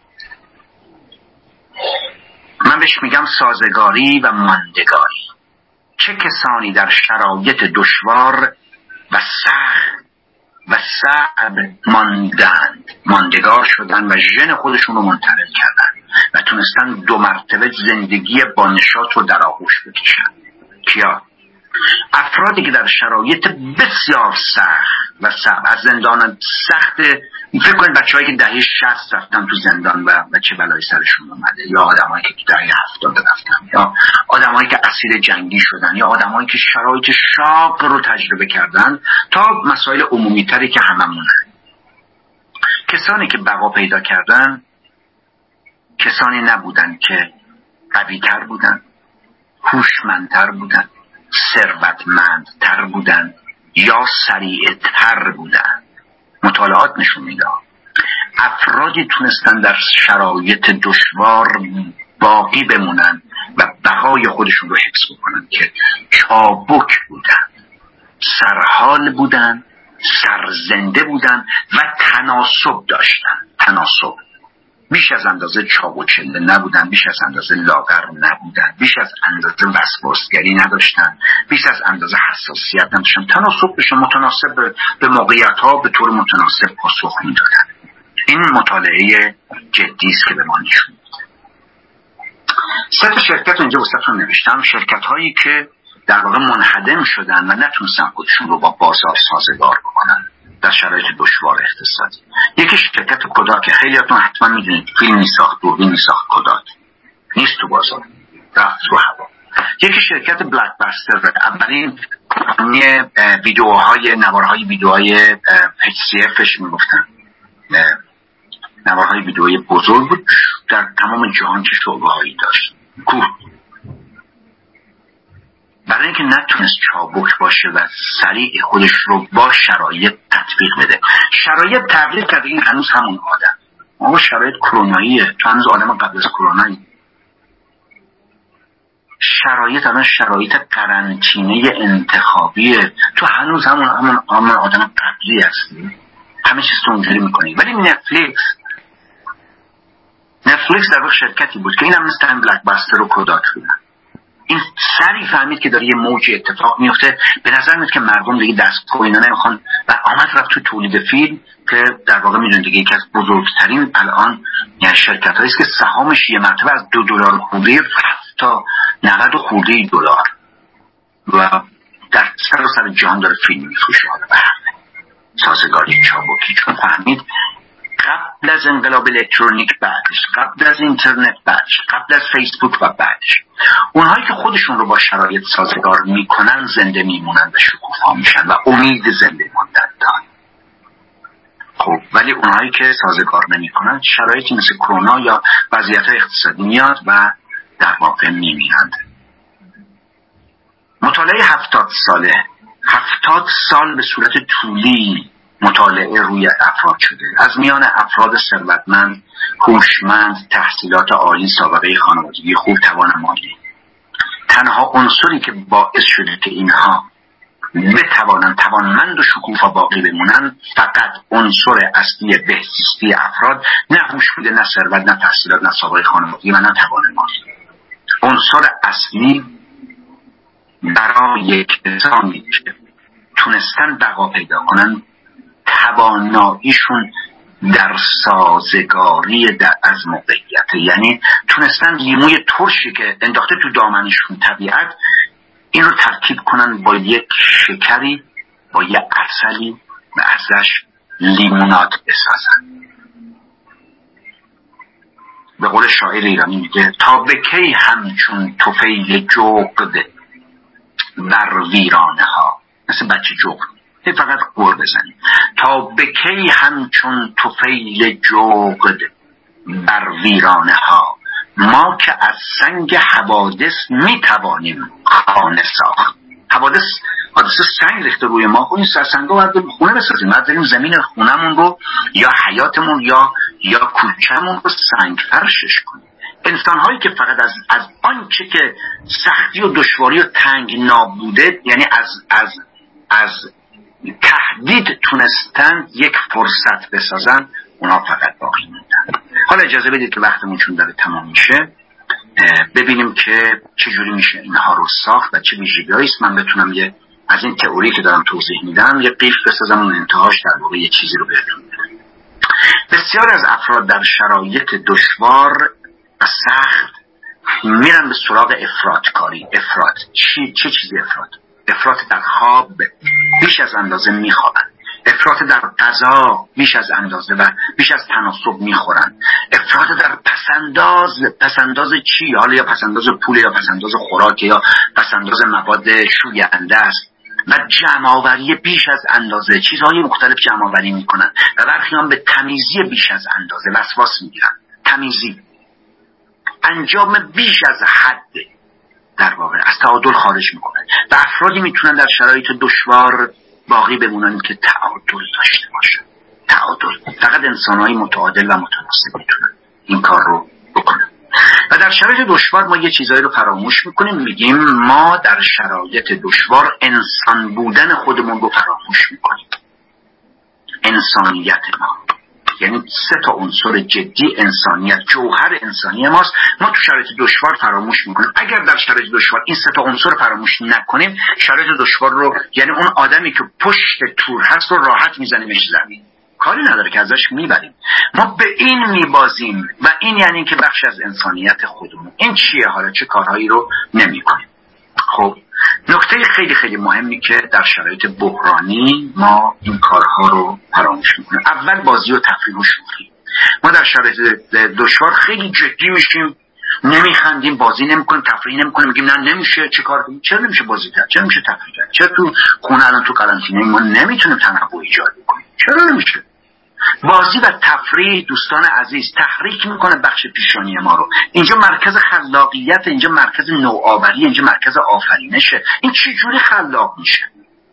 من بهش میگم سازگاری و ماندگاری. چه کسانی در شرایط دشوار و سخت و صعب ماندند، ماندگار شدن و ژن خودشون رو منتقل کردن و تونستن دو مرتبه زندگی با نشاط رو در آغوش بکشن. کیا؟ افرادی که در شرایط بسیار سخت و صعب، از زندان سخت، فکر کنید بچه‌هایی که دهه شصت رفتن تو زندان و, و چه بلایی سرشون اومده، یا آدمایی که تو دهه هفتاد رفتن، یا آدمایی که اسیر جنگی شدن، یا آدمایی که شرایط شاق رو تجربه کردن، تا مسائل عمومی تری که هممونه. کسانی که بقا پیدا کردن کسانی نبودن که قوی‌تر بودن، هوشمندتر بودن، ثروتمندتر بودن یا سریعتر بودن. مطالعات نشون میده افرادی تونستن در شرایط دشوار باقی بمونن و بقای خودشون رو حفظ بکنن که چابک بودن، سرحال بودن، سرزنده بودن و تناسب داشتن. تناسب، بیش از اندازه چاق و چله نبودن، بیش از اندازه لاغر نبودن، بیش از اندازه وسواسگری نداشتن، بیش از اندازه حساسیت نداشتن. تناسب بشه، متناسب به موقعیت ها به طور متناسب پاسخ میدادن. این مطالعه جدی است که به ما نشون میده. سه تا شرکت اینجا واسهتون نوشتم، شرکت هایی که در واقع منهدم شدن و نتونستن خودشون رو با بازار سازگار بکنن در شرایط دشوار اقتصادی. یکی شرکت کوداک، خیلیاتون حتما میدونید فیلمی ساخت، دوربینی ساخت، کوداک نیست تو بازار، رفت رو هوا. یکی شرکت بلک باستر، اولین ویدیوهای نوارهای ویدیوهای اچ سی افش میگفتن، نوارهای ویدیوهای بزرگ بود در تمام جهان که شعبه هایی داشت. کوه برای اینکه نتونست چابک باشه و سریع خودش رو با شرایط تطبیق بده. شرایط تغییر کرده، این هنوز همون آدم، اما شرایط کروناییه، تو هنوز آدم قبل از کرونایی. شرایط الان شرایط قرنطینه انتخابیه، تو هنوز همون همون, همون آدم قبلی هستی، همه چیز تو اونجوری میکنی. ولی نتفلیکس نتفلیکس در واقع شرکتی بود که این هم مثل هم بلک باستر و کوداک بودن. این سری فهمید که داره یه موج اتفاق میفته، به نظر میاد که مردم دیگه دست اینا نمیخوان و آمد رفت تو تولید فیلم که در واقع میدونید دیگه یکی از بزرگترین الان یعنی شرکت هایی است که سهامش یه مرتبه از دو دلار خورده رفت تا نود خورده دلار و در سراسر جهان داره فیلم میفروشه. حالا به سازگاری چابکی، چون فهمید قبل از انقلاب الکترونیک بعدش، قبل از اینترنت بعدش، قبل از فیسبوک و بعدش، اونهایی که خودشون رو با شرایط سازگار میکنن زنده میمونن و شکوفا میشن و امید زنده ماندن دارن. خب ولی اونهایی که سازگار نمیکنن شرایطی مثل کرونا یا وضعیت اقتصادی میاد و در واقع میمیرند. مطالعه هفتاد ساله، هفتاد سال به صورت طولی مطالعه روی افراد شده، از میان افراد ثروتمند، هوشمند، تحصیلات عالی، سابقه خانوادگی خوب، توان مالی. تنها عنصری که باعث شده که اینها بتوانند توانمند و شکوفا باقی بمونن فقط عنصر اصلی بهزیستی افراد، نه هوش بوده، نه ثروت، نه تحصیلات، نه سابقه خانوادگی و نه توان مالی. عنصر اصلی برای یک کسانی که تونستن بقا پیدا کنن تواناییشون در سازگاری در از موقعیت، یعنی تونستن لیموی ترشی که انداخته تو دامنشون طبیعت، این رو ترکیب کنن با یک شکری، با یک عسلی و ازش لیموناد بسازن. به قول شاعر ایرانی میگه تا به کی همچون طفیل جغد بر ویرانه ها، مثل بچه جغد فقط قور بزنیم، تا به کی همچون طفیل جغد بر ویرانه ها، ما که از سنگ حوادث میتوانیم خانه ساخت. حوادث حادثه سنگ ریخته روی ما، خب این سنگ رو باید خونه بسازیم، باید داریم زمین خونمون رو یا حیاتمون یا یا کوچه‌مون رو سنگ فرشش کنیم. انسان هایی که فقط از از آنچه که سختی و دشواری و تنگنا بوده، یعنی از از از تهدید تونستن یک فرصت بسازن، اونا فقط باقی موندن. حالا اجازه بدید که وقتمون چون داره تمام میشه ببینیم که چجوری میشه اینها رو ساخت و چه ویژگی‌هایی است. من بتونم یه از این تئوری که دارم توضیح میدم یه قیف بسازم اون انتهاش در واقع یه چیزی رو بهتون بدم. بسیار از افراد در شرایط دشوار و سخت میرن به سراغ افراطکاری. افراط چی چه چیزی افراط؟ افراط در خواب، بیش از اندازه میخوابن. افراط در غذا، بیش از اندازه و بیش از تناسب میخورن. افراط در پسنداز، پسنداز چی؟ حالا یا پسنداز پول یا پسنداز خوراک یا پسنداز مواد شوینده است. و جمع‌آوری بیش از اندازه، چیزهای مختلف جمع‌آوری میکنن و برخی هم به تمیزی بیش از اندازه وسواس میگیرن. تمیزی، انجام بیش از حد در واقع از تعادل خارج میکنن و افرادی میتونن در شرایط دشوار باقی بمونن که تعادل داشته باشن. تعادل، فقط انسانهای متعادل و متناسب میتونن این کار رو بکنن. و در شرایط دشوار ما یه چیزایی رو فراموش میکنیم، میگیم ما در شرایط دشوار انسان بودن خودمون رو فراموش میکنیم. انسانیت ما، یعنی سه تا عنصر جدی، انسانیت، جوهر انسانی ماست، ما تو شرایط دشوار فراموش میکنیم. اگر در شرایط دشوار این سه تا عنصر فراموش نکنیم، شرایط دشوار رو، یعنی اون آدمی که پشت تور هست رو راحت میزنیمش زمین، کاری نداره که ازش میبریم. ما به این میبازیم و این یعنی که بخش از انسانیت خودمون. این چیه حالا؟ چه کارهایی رو نمیکنیم؟ خب نکته خیلی خیلی مهمی که در شرایط بحرانی ما این کارها رو فراموش میکنیم. اول بازی و تفریح و شوخی. ما در شرایط دشوار خیلی جدی میشیم، نمیخندیم، بازی نمیکنیم، تفریح نمیکنیم، میگیم نه نمیشه. چه کار کنیم؟ چرا نمیشه بازی کرد؟ چرا نمیشه تفریح کرد؟ چرا تو خونه الان تو قرنطینه ما نمیتونیم تنوع ایجاد کنیم؟ چرا نمیشه؟ بازی و تفریح دوستان عزیز تحریک میکنه بخش پیشانی ما رو. اینجا مرکز خلاقیت، اینجا مرکز نوآوری، اینجا مرکز آفرینشه. این چجوری خلاق میشه؟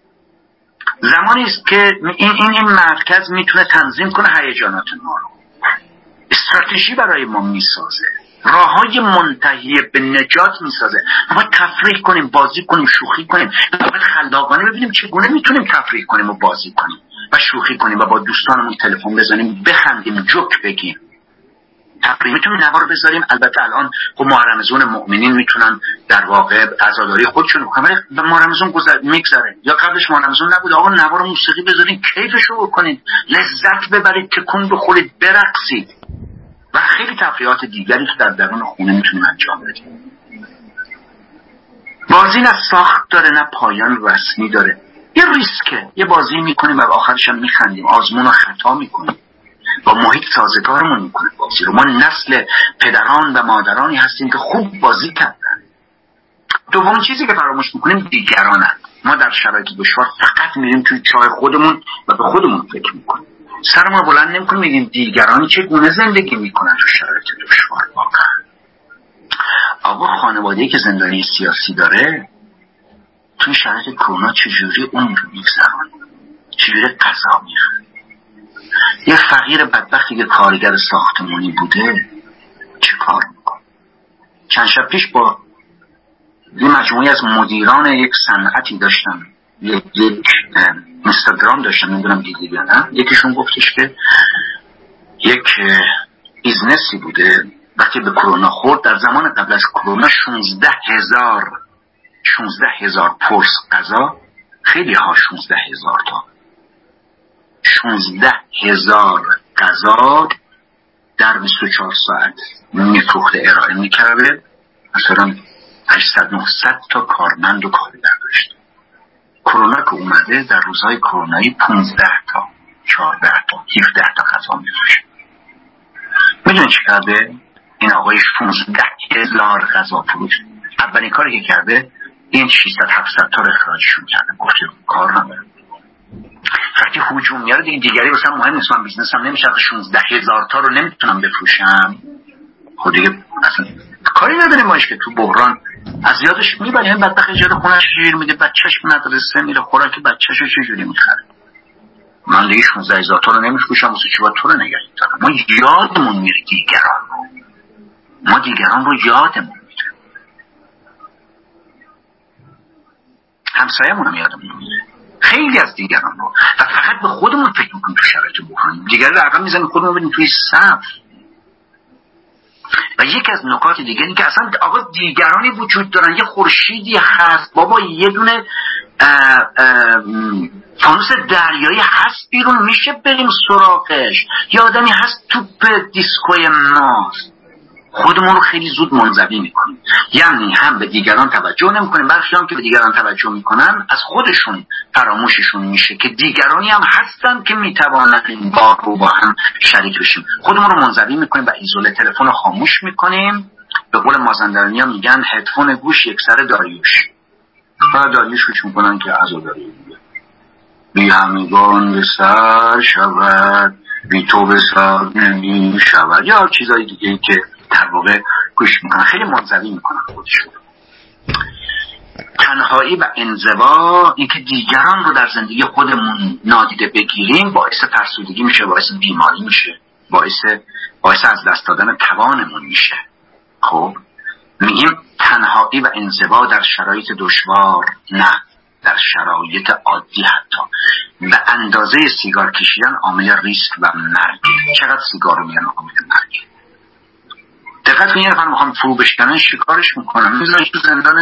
زمانی است که این این این مرکز میتونه تنظیم کنه هیجانات ما رو، استراتژی برای ما میسازه، راههای منتهی به نجات میسازه. ما تفریح کنیم، بازی کنیم، شوخی کنیم، باید خلاقانه ببینیم چگونه میتونیم تفریح کنیم و بازی کنیم و شوخی کنیم و با دوستانمون تلفن بزنیم، بخندیم، جوک بگیم. تفریح میتونیم نوار بذاریم. البته الان خب ماه رمضان مؤمنین میتونن در واقع عزاداری خودشون بکنن، ولی ماه رمضان گذر میگذره یا قبلش ماه رمضان نبود، آقا نوار موسیقی بذارین، کیفشو بکنید، لذت ببرید، تکون بخورید، برقصید و خیلی تفریحات دیگری که در درون خونه میتونیم انجام بدیم. بازی نه ساخت داره نه پایان رسمی داره، یه ریسکه. یه بازی میکنیم و آخرش هم میخندیم، آزمون و خطا میکنیم، با محیط سازگارمون میکنه بازی رو. ما نسل پدران و مادرانی هستیم که خوب بازی کردن. دومین چیزی که فراموش میکنیم دیگرانن. ما در شرایط دشوار فقط میریم توی چای خودمون و به خودمون فکر میکنیم، سرمون رو بلند نمیکنیم میگیم دیگران چگونه زندگی میکنن تو شرایط دشوار. واقعا آقا خانواده‌ای که زندانی سیاسی داره توی شرایط کرونا چجوری اون رو میگذرن، چجوری غذا میخوره؟ یه فقیر بدبختی که کارگر ساختمانی بوده چه کار میکنه؟ چند شب پیش با یه مجموعی از مدیران یک صنعتی داشتم، یک یک اینستاگرام داشتم، نمیدونم دیدید یا نه. یکیشون گفتش که یک بیزنسی بوده وقتی به کرونا خورد، در زمان قبل از کرونا شانزده هزار شانزده هزار پرس غذا، خیلی ها شانزده هزار تا شانزده هزار غذا در بیست و چهار ساعت میفروخته ارائه میکرده. مثلا هشتصد نهصد تا کارمند و کارگر داشت. کرونا که اومده در روزهای کرونایی پانزده تا چهارده تا هفده تا غذا میفروشه. میدونی چی کرده؟ این آقای پانزده هزار غذا فروش اولین کاری که کرده این ششصد هفتصد تا رو اخراجشون کرده. گفته کار نداره. وقتی هجوم میاره دیگه دیگری واسه مهم نیست، من بیزنسم نمیشه، شانزده هزار تا رو نمیتونم بفروشم. خود دیگه اصلا کاری نداریم باش که تو بحران از یادش میبره. این بدبخت اجاره خونه‌اش گیر میده، بچه‌ش مدرسه میره، خوراک بچه‌شو چجوری میخره؟ من دیگه شانزده هزار تا رو نمیفروشم، واسه چی باید تو رو نگه دارم؟ ما یادمون میره دیگران رو، ما دیگران رو یادمون میره، همسایه‌مون هم یادمون میره، خیلی از دیگران رو، و فقط به خودمون فکر میکنیم تو شرایط بحران. دیگران رو عقب میزنیم، خودمون بریم توی صف. و یکی از نکات دیگه این که اصلا آقا دیگرانی وجود دارن، یه خورشیدی هست بابا، یه دونه فانوس دریایی هست بیرون، میشه بریم سراغش. یه آدمی هست توپ دیسکوی ماست. خودمون رو خیلی زود منزوی میکنیم، یعنی هم به دیگران توجه نمیکنیم، برخی هم که به دیگران توجه میکنن از خودشون فراموششون میشه که دیگرانی هم هستن که میتوانن این بار رو با هم شریک بشیم. خودمون رو منزوی میکنیم و ایزوله، تلفن رو خاموش میکنیم. به قول مازندرانی ها میگن هدفون گوش یک سر داریوش. و داریوش گوش میکنن که عزاداری بی همیگان به سر شود، بی تو به سر نمی شود، یا چیزای دیگه که در واقع گوش میکنن، خیلی منزوی میکنن خودشون. تنهایی و انزوا، اینکه دیگران رو در زندگی خودمون نادیده بگیریم، باعث فرسودگی میشه، باعث بیماری میشه، باعث باعث از دست دادن توانمون میشه. خب میگیم تنهایی و انزوا در شرایط دشوار نه، در شرایط عادی حتی. به اندازه سیگار کشیدن عامل ریسک و مرگ. چقدر سیگار رو میگن عامل مرگ؟ دقت کنید، من میخوام فرو بشکنن شکارش میکنم، میذارن تو زندان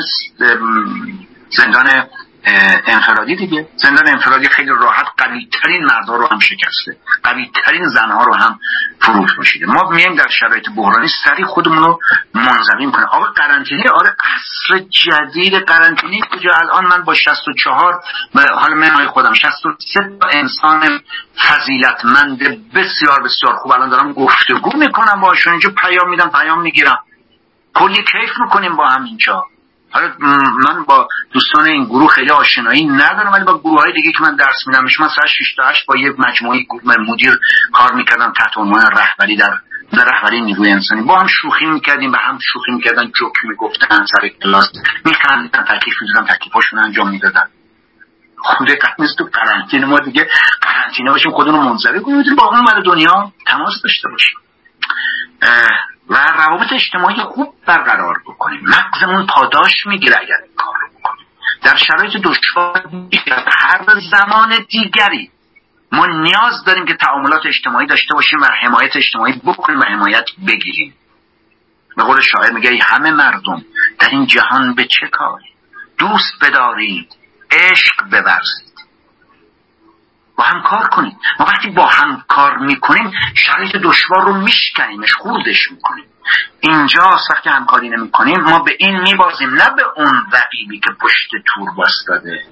زندان انفرادی دیگه. زندان انفرادی خیلی راحت قوی ترین مردها رو هم شکسته، قوی ترین زنها رو هم فرو کشیده. ما میایم در شرایط بحرانی سریع خودمون رو منزوی میکنیم. آقا قرنطینه، آره عصر جدید قرنطینه کجا؟ الان من با شصت و چهار، حالا من خودم شصت و سه تا انسان فضیلتمند بسیار بسیار خوب الان دارم گفتگو میکنم باشون، اینجا پیام میدم پیام میگیرم، کلی کیف میکنیم با هم اینجا. حالا من با دوستان این گروه خیلی آشنایی ندارم، ولی با گروه های دیگه که من درس میدم، من ساعت شش تا هشت با یه مجموعه مدیر کار میکردم تحت عنوان رهبری در رهبری نیروی انسانی، با هم شوخی میکردیم، با هم شوخی میکردن، جوک میگفتن، سر کلاس میخندیدن، تکلیف میدادن، تکلیفاشون انجام میدادن. خود دقت نیست تو قرنطینه ما دیگه قرنطینه باشیم خودمون رو منزوی کنیم، با اون مال دنیا تماس داشته باشیم و روابط اجتماعی خوب برقرار بکنیم. مغزمون پاداش میگیره اگر این کار رو بکنیم. در شرایط دشوار هر زمان دیگری ما نیاز داریم که تعاملات اجتماعی داشته باشیم و حمایت اجتماعی بکنیم و حمایت بگیریم. به قول شاعر میگه همه مردم در این جهان به چه کاری، دوست بدارید عشق بورزید، با هم کار کنیم. ما وقتی با هم کار میکنیم شرایط دشوار رو میشکنیمش، خوردش میکنیم. اینجا وقتی همکاری نمیکنیم ما به این میبازیم، نه به اون رقیبی که پشت تور باستاده.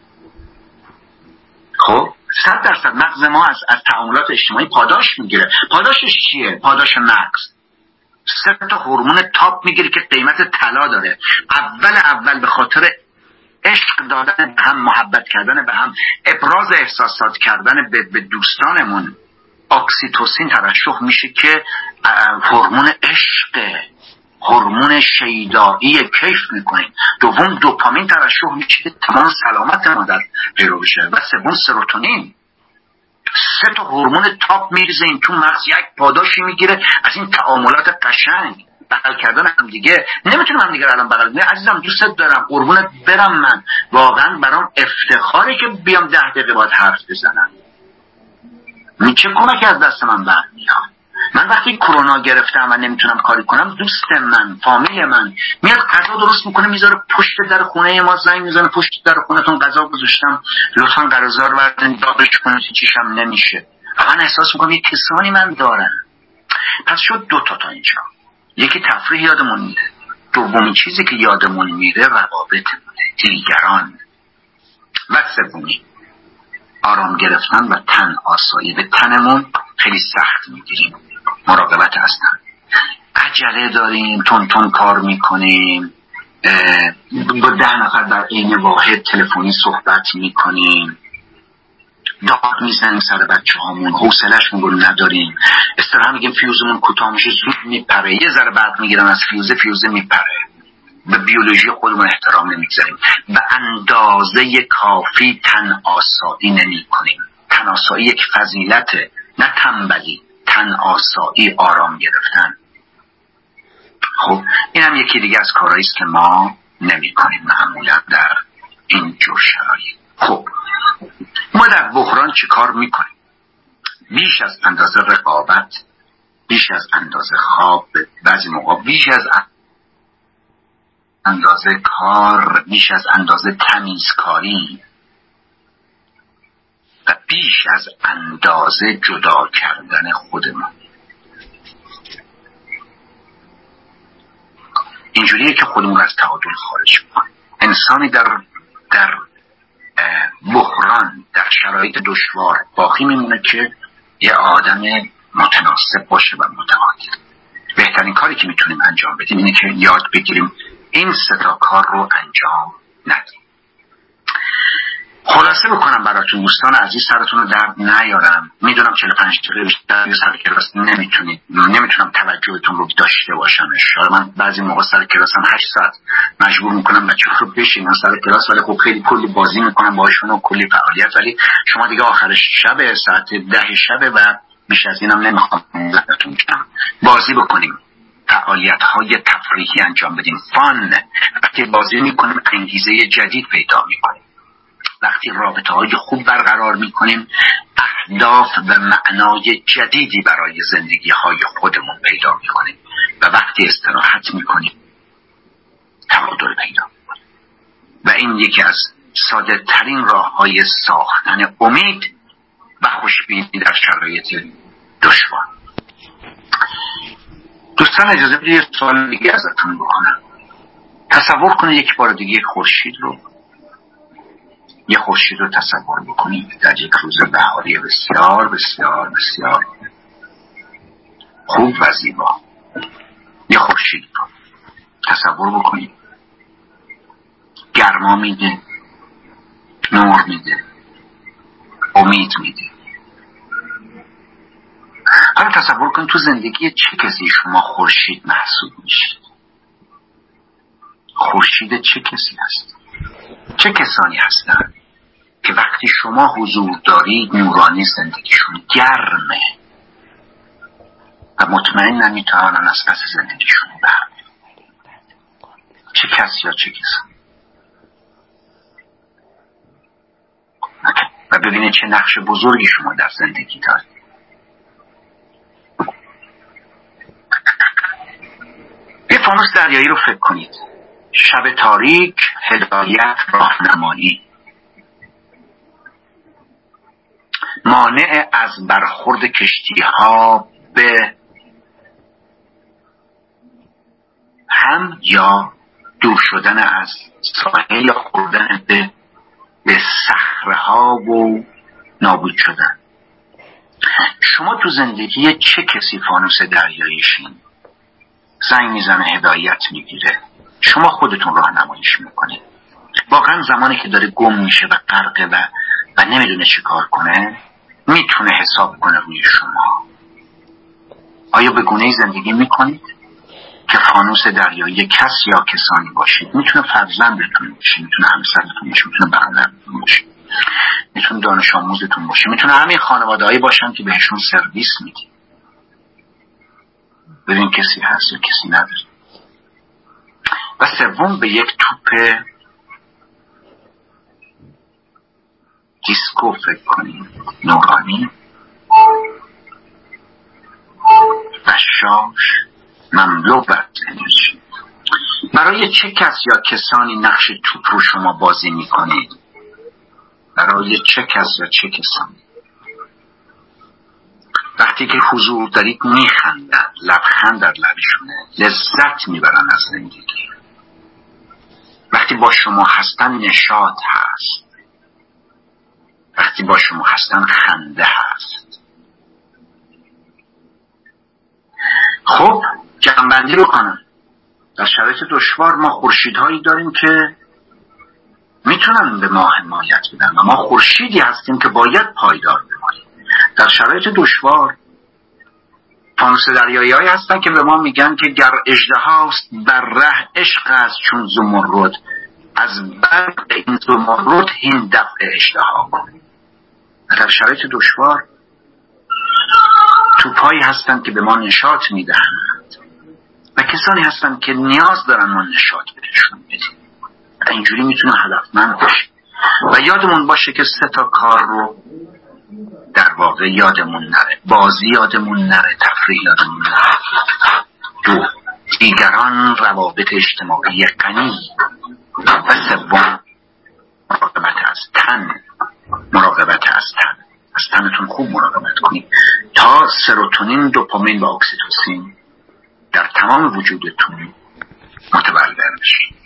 خب صد درصد مغز ما از از تعاملات اجتماعی پاداش میگیره. پاداشش چیه؟ پاداش مغز سه تا هورمون تاپ میگیره که قیمت طلا داره. اول اول به خاطر عشق دادن به هم، محبت کردن به هم، ابراز احساسات کردن به, به دوستانمون، اکسیتوسین ترشح میشه که هورمون عشق، هورمون شیدایی، کیف میکنیم. دوم دوپامین ترشح میشه که تمام سلامت ما در پیرو بشه. و سوم سروتونین. سه تا هورمون تاپ میریزه این تو مغز، یک پاداشی میگیره از این تعاملات قشنگ، بغل کردن هم دیگه. نمیتونم هم دیگه الان بغل کنم، عزیزم دوستت دارم، قربونت برم، من واقعا برام افتخاره که بیام ده دقیقه باهات حرف بزنم. می چه کمکی از دست من برمیاد؟ من وقتی کرونا گرفتم و نمیتونم کاری کنم، دوست من، فامیل من میاد غذا درست میکنه میذاره پشت در خونه ما، زنگ میزنه پشت در خونتون غذا گذاشتم لطفا غذا رو بردارین داغش کنید، چیشم نمیشه. من احساس میکنم یه کسانی من دارن. پس شد دو تا تا اینجا. یکی تفریح یادمون میره، دومین چیزی که یادمون میره روابطمونه، دیگران، و سومی آرام گرفتن و تن آسایی. به تنمون خیلی سخت میگیریم، مراقبت هستن، عجله داریم، تون تون کار میکنیم، با ده نفر در عین واحد تلفنی صحبت میکنیم، داد میزنیم سر بچه هامون، حوصله‌شون رو نداریم، استراحت میگیم فیوزمون کوتاه میشه زود میپره، یه ذره بعد میگیرن از فیوزه فیوزه میپره، به بیولوژی خودمون احترام نمیگذاریم، به اندازه کافی تن آسایی نمی کنیم. تن آسایی یک فضیلته، نه تنبلی. تن آسایی، آرام گرفتن. خب این هم یکی دیگه از کارهایی است که ما نمی کنیم معمولا در این جور شرایط. خب ما در بحران چی کار میکنیم؟ بیش از اندازه رقابت، بیش از اندازه خواب، بعضی موقع بیش از اندازه کار، بیش از اندازه تمیزکاری و بیش از اندازه جدا کردن خودمون. اینجوریه که خودمون از تعادل خارج میکنیم. انسانی در در بحران، در شرایط دشوار باقی میمونه که یه آدم متناسب باشه و متعادل. بهترین کاری که میتونیم انجام بدیم اینه که یاد بگیریم این سه تا کار رو انجام ندیم. خلاصه بکنم براتون دوستان عزیز، سرتون رو درد نیارم. میدونم چهل و پنج دقیقه بیشتر سر کلاس نمیتونید، نمیتونم توجهتون رو داشته باشم. اشاره من بعضی موقع سر کلاسم هشت ساعت مجبور میکنم بچه رو بشینن سر کلاس، ولی خب خیلی کلی بازی میکنم باهاشون و کلی فعالیت، ولی شما دیگه آخر شب ساعت ده شب و بیش از اینم نمیخوام زدتون کنم. بازی بکنیم، فعالیت های تفریحی انجام بدیم، فان. وقتی بازی میکنیم انگیزه جدید پیدا میکنیم. وقتی رابطه های خوب برقرار میکنیم اهداف و معنای جدیدی برای زندگی های خودمون پیدا میکنیم و وقتی استراحت میکنیم تعادل پیدا میکنیم. و این یکی از ساده ترین راه های ساختن امید و خوشبینی در شرایط دشوار. دوستان اجازه بدید یه سوال دیگه ازتون بکنم. تصور کنید یک بار دیگه خورشید رو یه خورشید رو تصور بکنید در یک روز بهاری بسیار بسیار بسیار خوب و زیبا. یه خورشید رو تصور بکنید، گرما میده، نور میده، امید میده. حالا تصور کنید تو زندگی چه کسی شما خورشید محسوب میشید؟ خورشید چه کسی هست؟ چه کسانی هستند که وقتی شما حضور دارید نورانی زندگیشون گرمه و مطمئن نمیتوانن از پس زندگیشون برن؟ چه کسی یا چه کسی؟ و ببینید چه نقش بزرگی شما در زندگی دارید. یه فانوس دریایی رو فکر کنید. شب تاریک، هدایت، راهنمایی، مانع از برخورد کشتی ها به هم یا دور شدن از ساحل یا خوردن به به صخره ها و نابود شدن. شما تو زندگی چه کسی فانوس دریاییشین؟ زنگ میزنه، هدایت میگیره، شما خودتون راهنماییش میکنید. واقعا زمانی که داره گم میشه و غرقه و و نمیدونه چه کار کنه میتونه حساب کنه روی شما. آیا به گونه‌ای زندگی میکنید که فانوس دریایی کس یا کسانی باشید؟ میتونه فرزندتون باشه، میتونه همسرتون باشه، میتونه برادرتون باشه، میتونه دانش آموزتون باشه، میتونه همین خانواده‌ای باشن که بهشون سرویس میدید. ببین کسی هست یا کسی نداره. و سوم به یک توپ دیسکو فکر کنید، نورانی، جاش مملو بر انرژی. برای چه کس یا کسانی نقش توپ رو شما بازی میکنید؟ برای چه کس یا چه کسانی؟ وقتی که حضور دارید میخندن، لبخند در لبشونه، لذت میبرن از زندگی. وقتی با شما هستن نشاط هست، وقتی با شما هستن خنده هست. خب جمع‌بندی رو کنم. در شرایط دشوار ما خورشیدهایی داریم که میتونن به ما حمایت بدن و ما خورشیدی هستیم که باید پایدار بمانیم. در شرایط دشوار فانوس دریایی هایی هستن که به ما میگن که گر اژدهاست بر ره عشق است چون زمرد، از برق این زمرد هین دفع اژدها کن. در شرایط دشوار توپایی هستن که به ما نشاط میدهند و کسانی هستن که نیاز دارن ما نشاط بهشون بدیم و اینجوری میتونه هدفمند باشه. و یادمون باشه که سه تا کار رو در واقع یادمون نره. بازی یادمون نره، تفریح یادمون نره. دو، دیگران روابط اجتماعی غنی. و سوم، مراقبت از تن. مراقبت از تن. از تنتون خوب مراقبت کنید تا سروتونین، دوپامین و اکسیتوسین در تمام وجودتون متبلور بشه.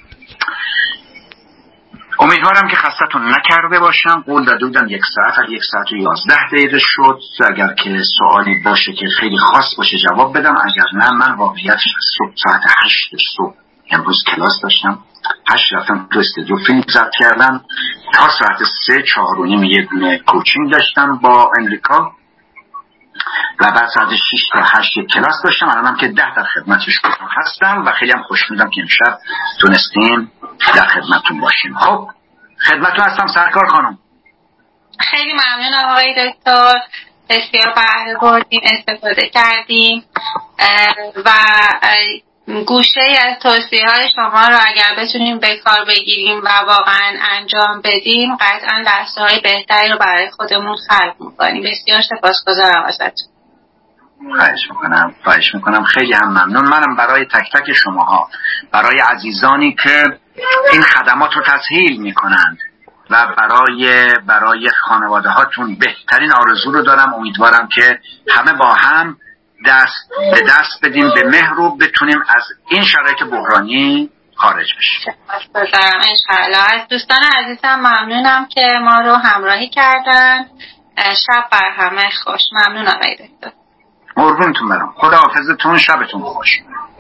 امیدوارم که خستتون نکرده باشم. قول داده بودم یک ساعت، از یک ساعت و یازده دقیقه شد. اگر که سوالی باشه که خیلی خاص باشه جواب بدم، اگر نه من واقعیتش صبح ساعت هشت صبح امروز کلاس داشتم. هشت رفتم تو استودیو فیلم ضبط کردم تا ساعت سه چهار و نیم یه دونه کوچینگ داشتم با امریکا و بعد ساعت شش تا هشت کلاس داشتم. الانم که ده در خدمت شما هستم و خیلی هم خوشحالم که امشب تونستیم در خدمتتون باشیم. خب خدمتتون هستم سرکار خانم. خیلی ممنون آقای دکتر، بسیار بهره بردیم، استفاده کردیم و گوشه از توصیه های شما رو اگر بتونیم به کار بگیریم و واقعا انجام بدیم قطعا دسته های بهتری رو برای خودمون خلق میکنیم. بسیار سپاسگزارم ازتون. خواهش میکنم خواهش میکنم خیلی هم ممنون. منم برای تک تک شماها، برای عزیزانی که این خدمات رو تسهیل میکنند و برای برای خانواده هاتون بهترین آرزو رو دارم. امیدوارم که همه با هم دست به دست بدیم به مهر و بتونیم از این شرایط بحرانی خارج بشیم. سپاسگزارم انشاءالله. از دوستان عزیزم ممنونم که ما رو همراهی کردن. شب بر همه خوش. ممنون آقای دکتر. قربونتون برم. خدا حافظتون. شبتون خوش.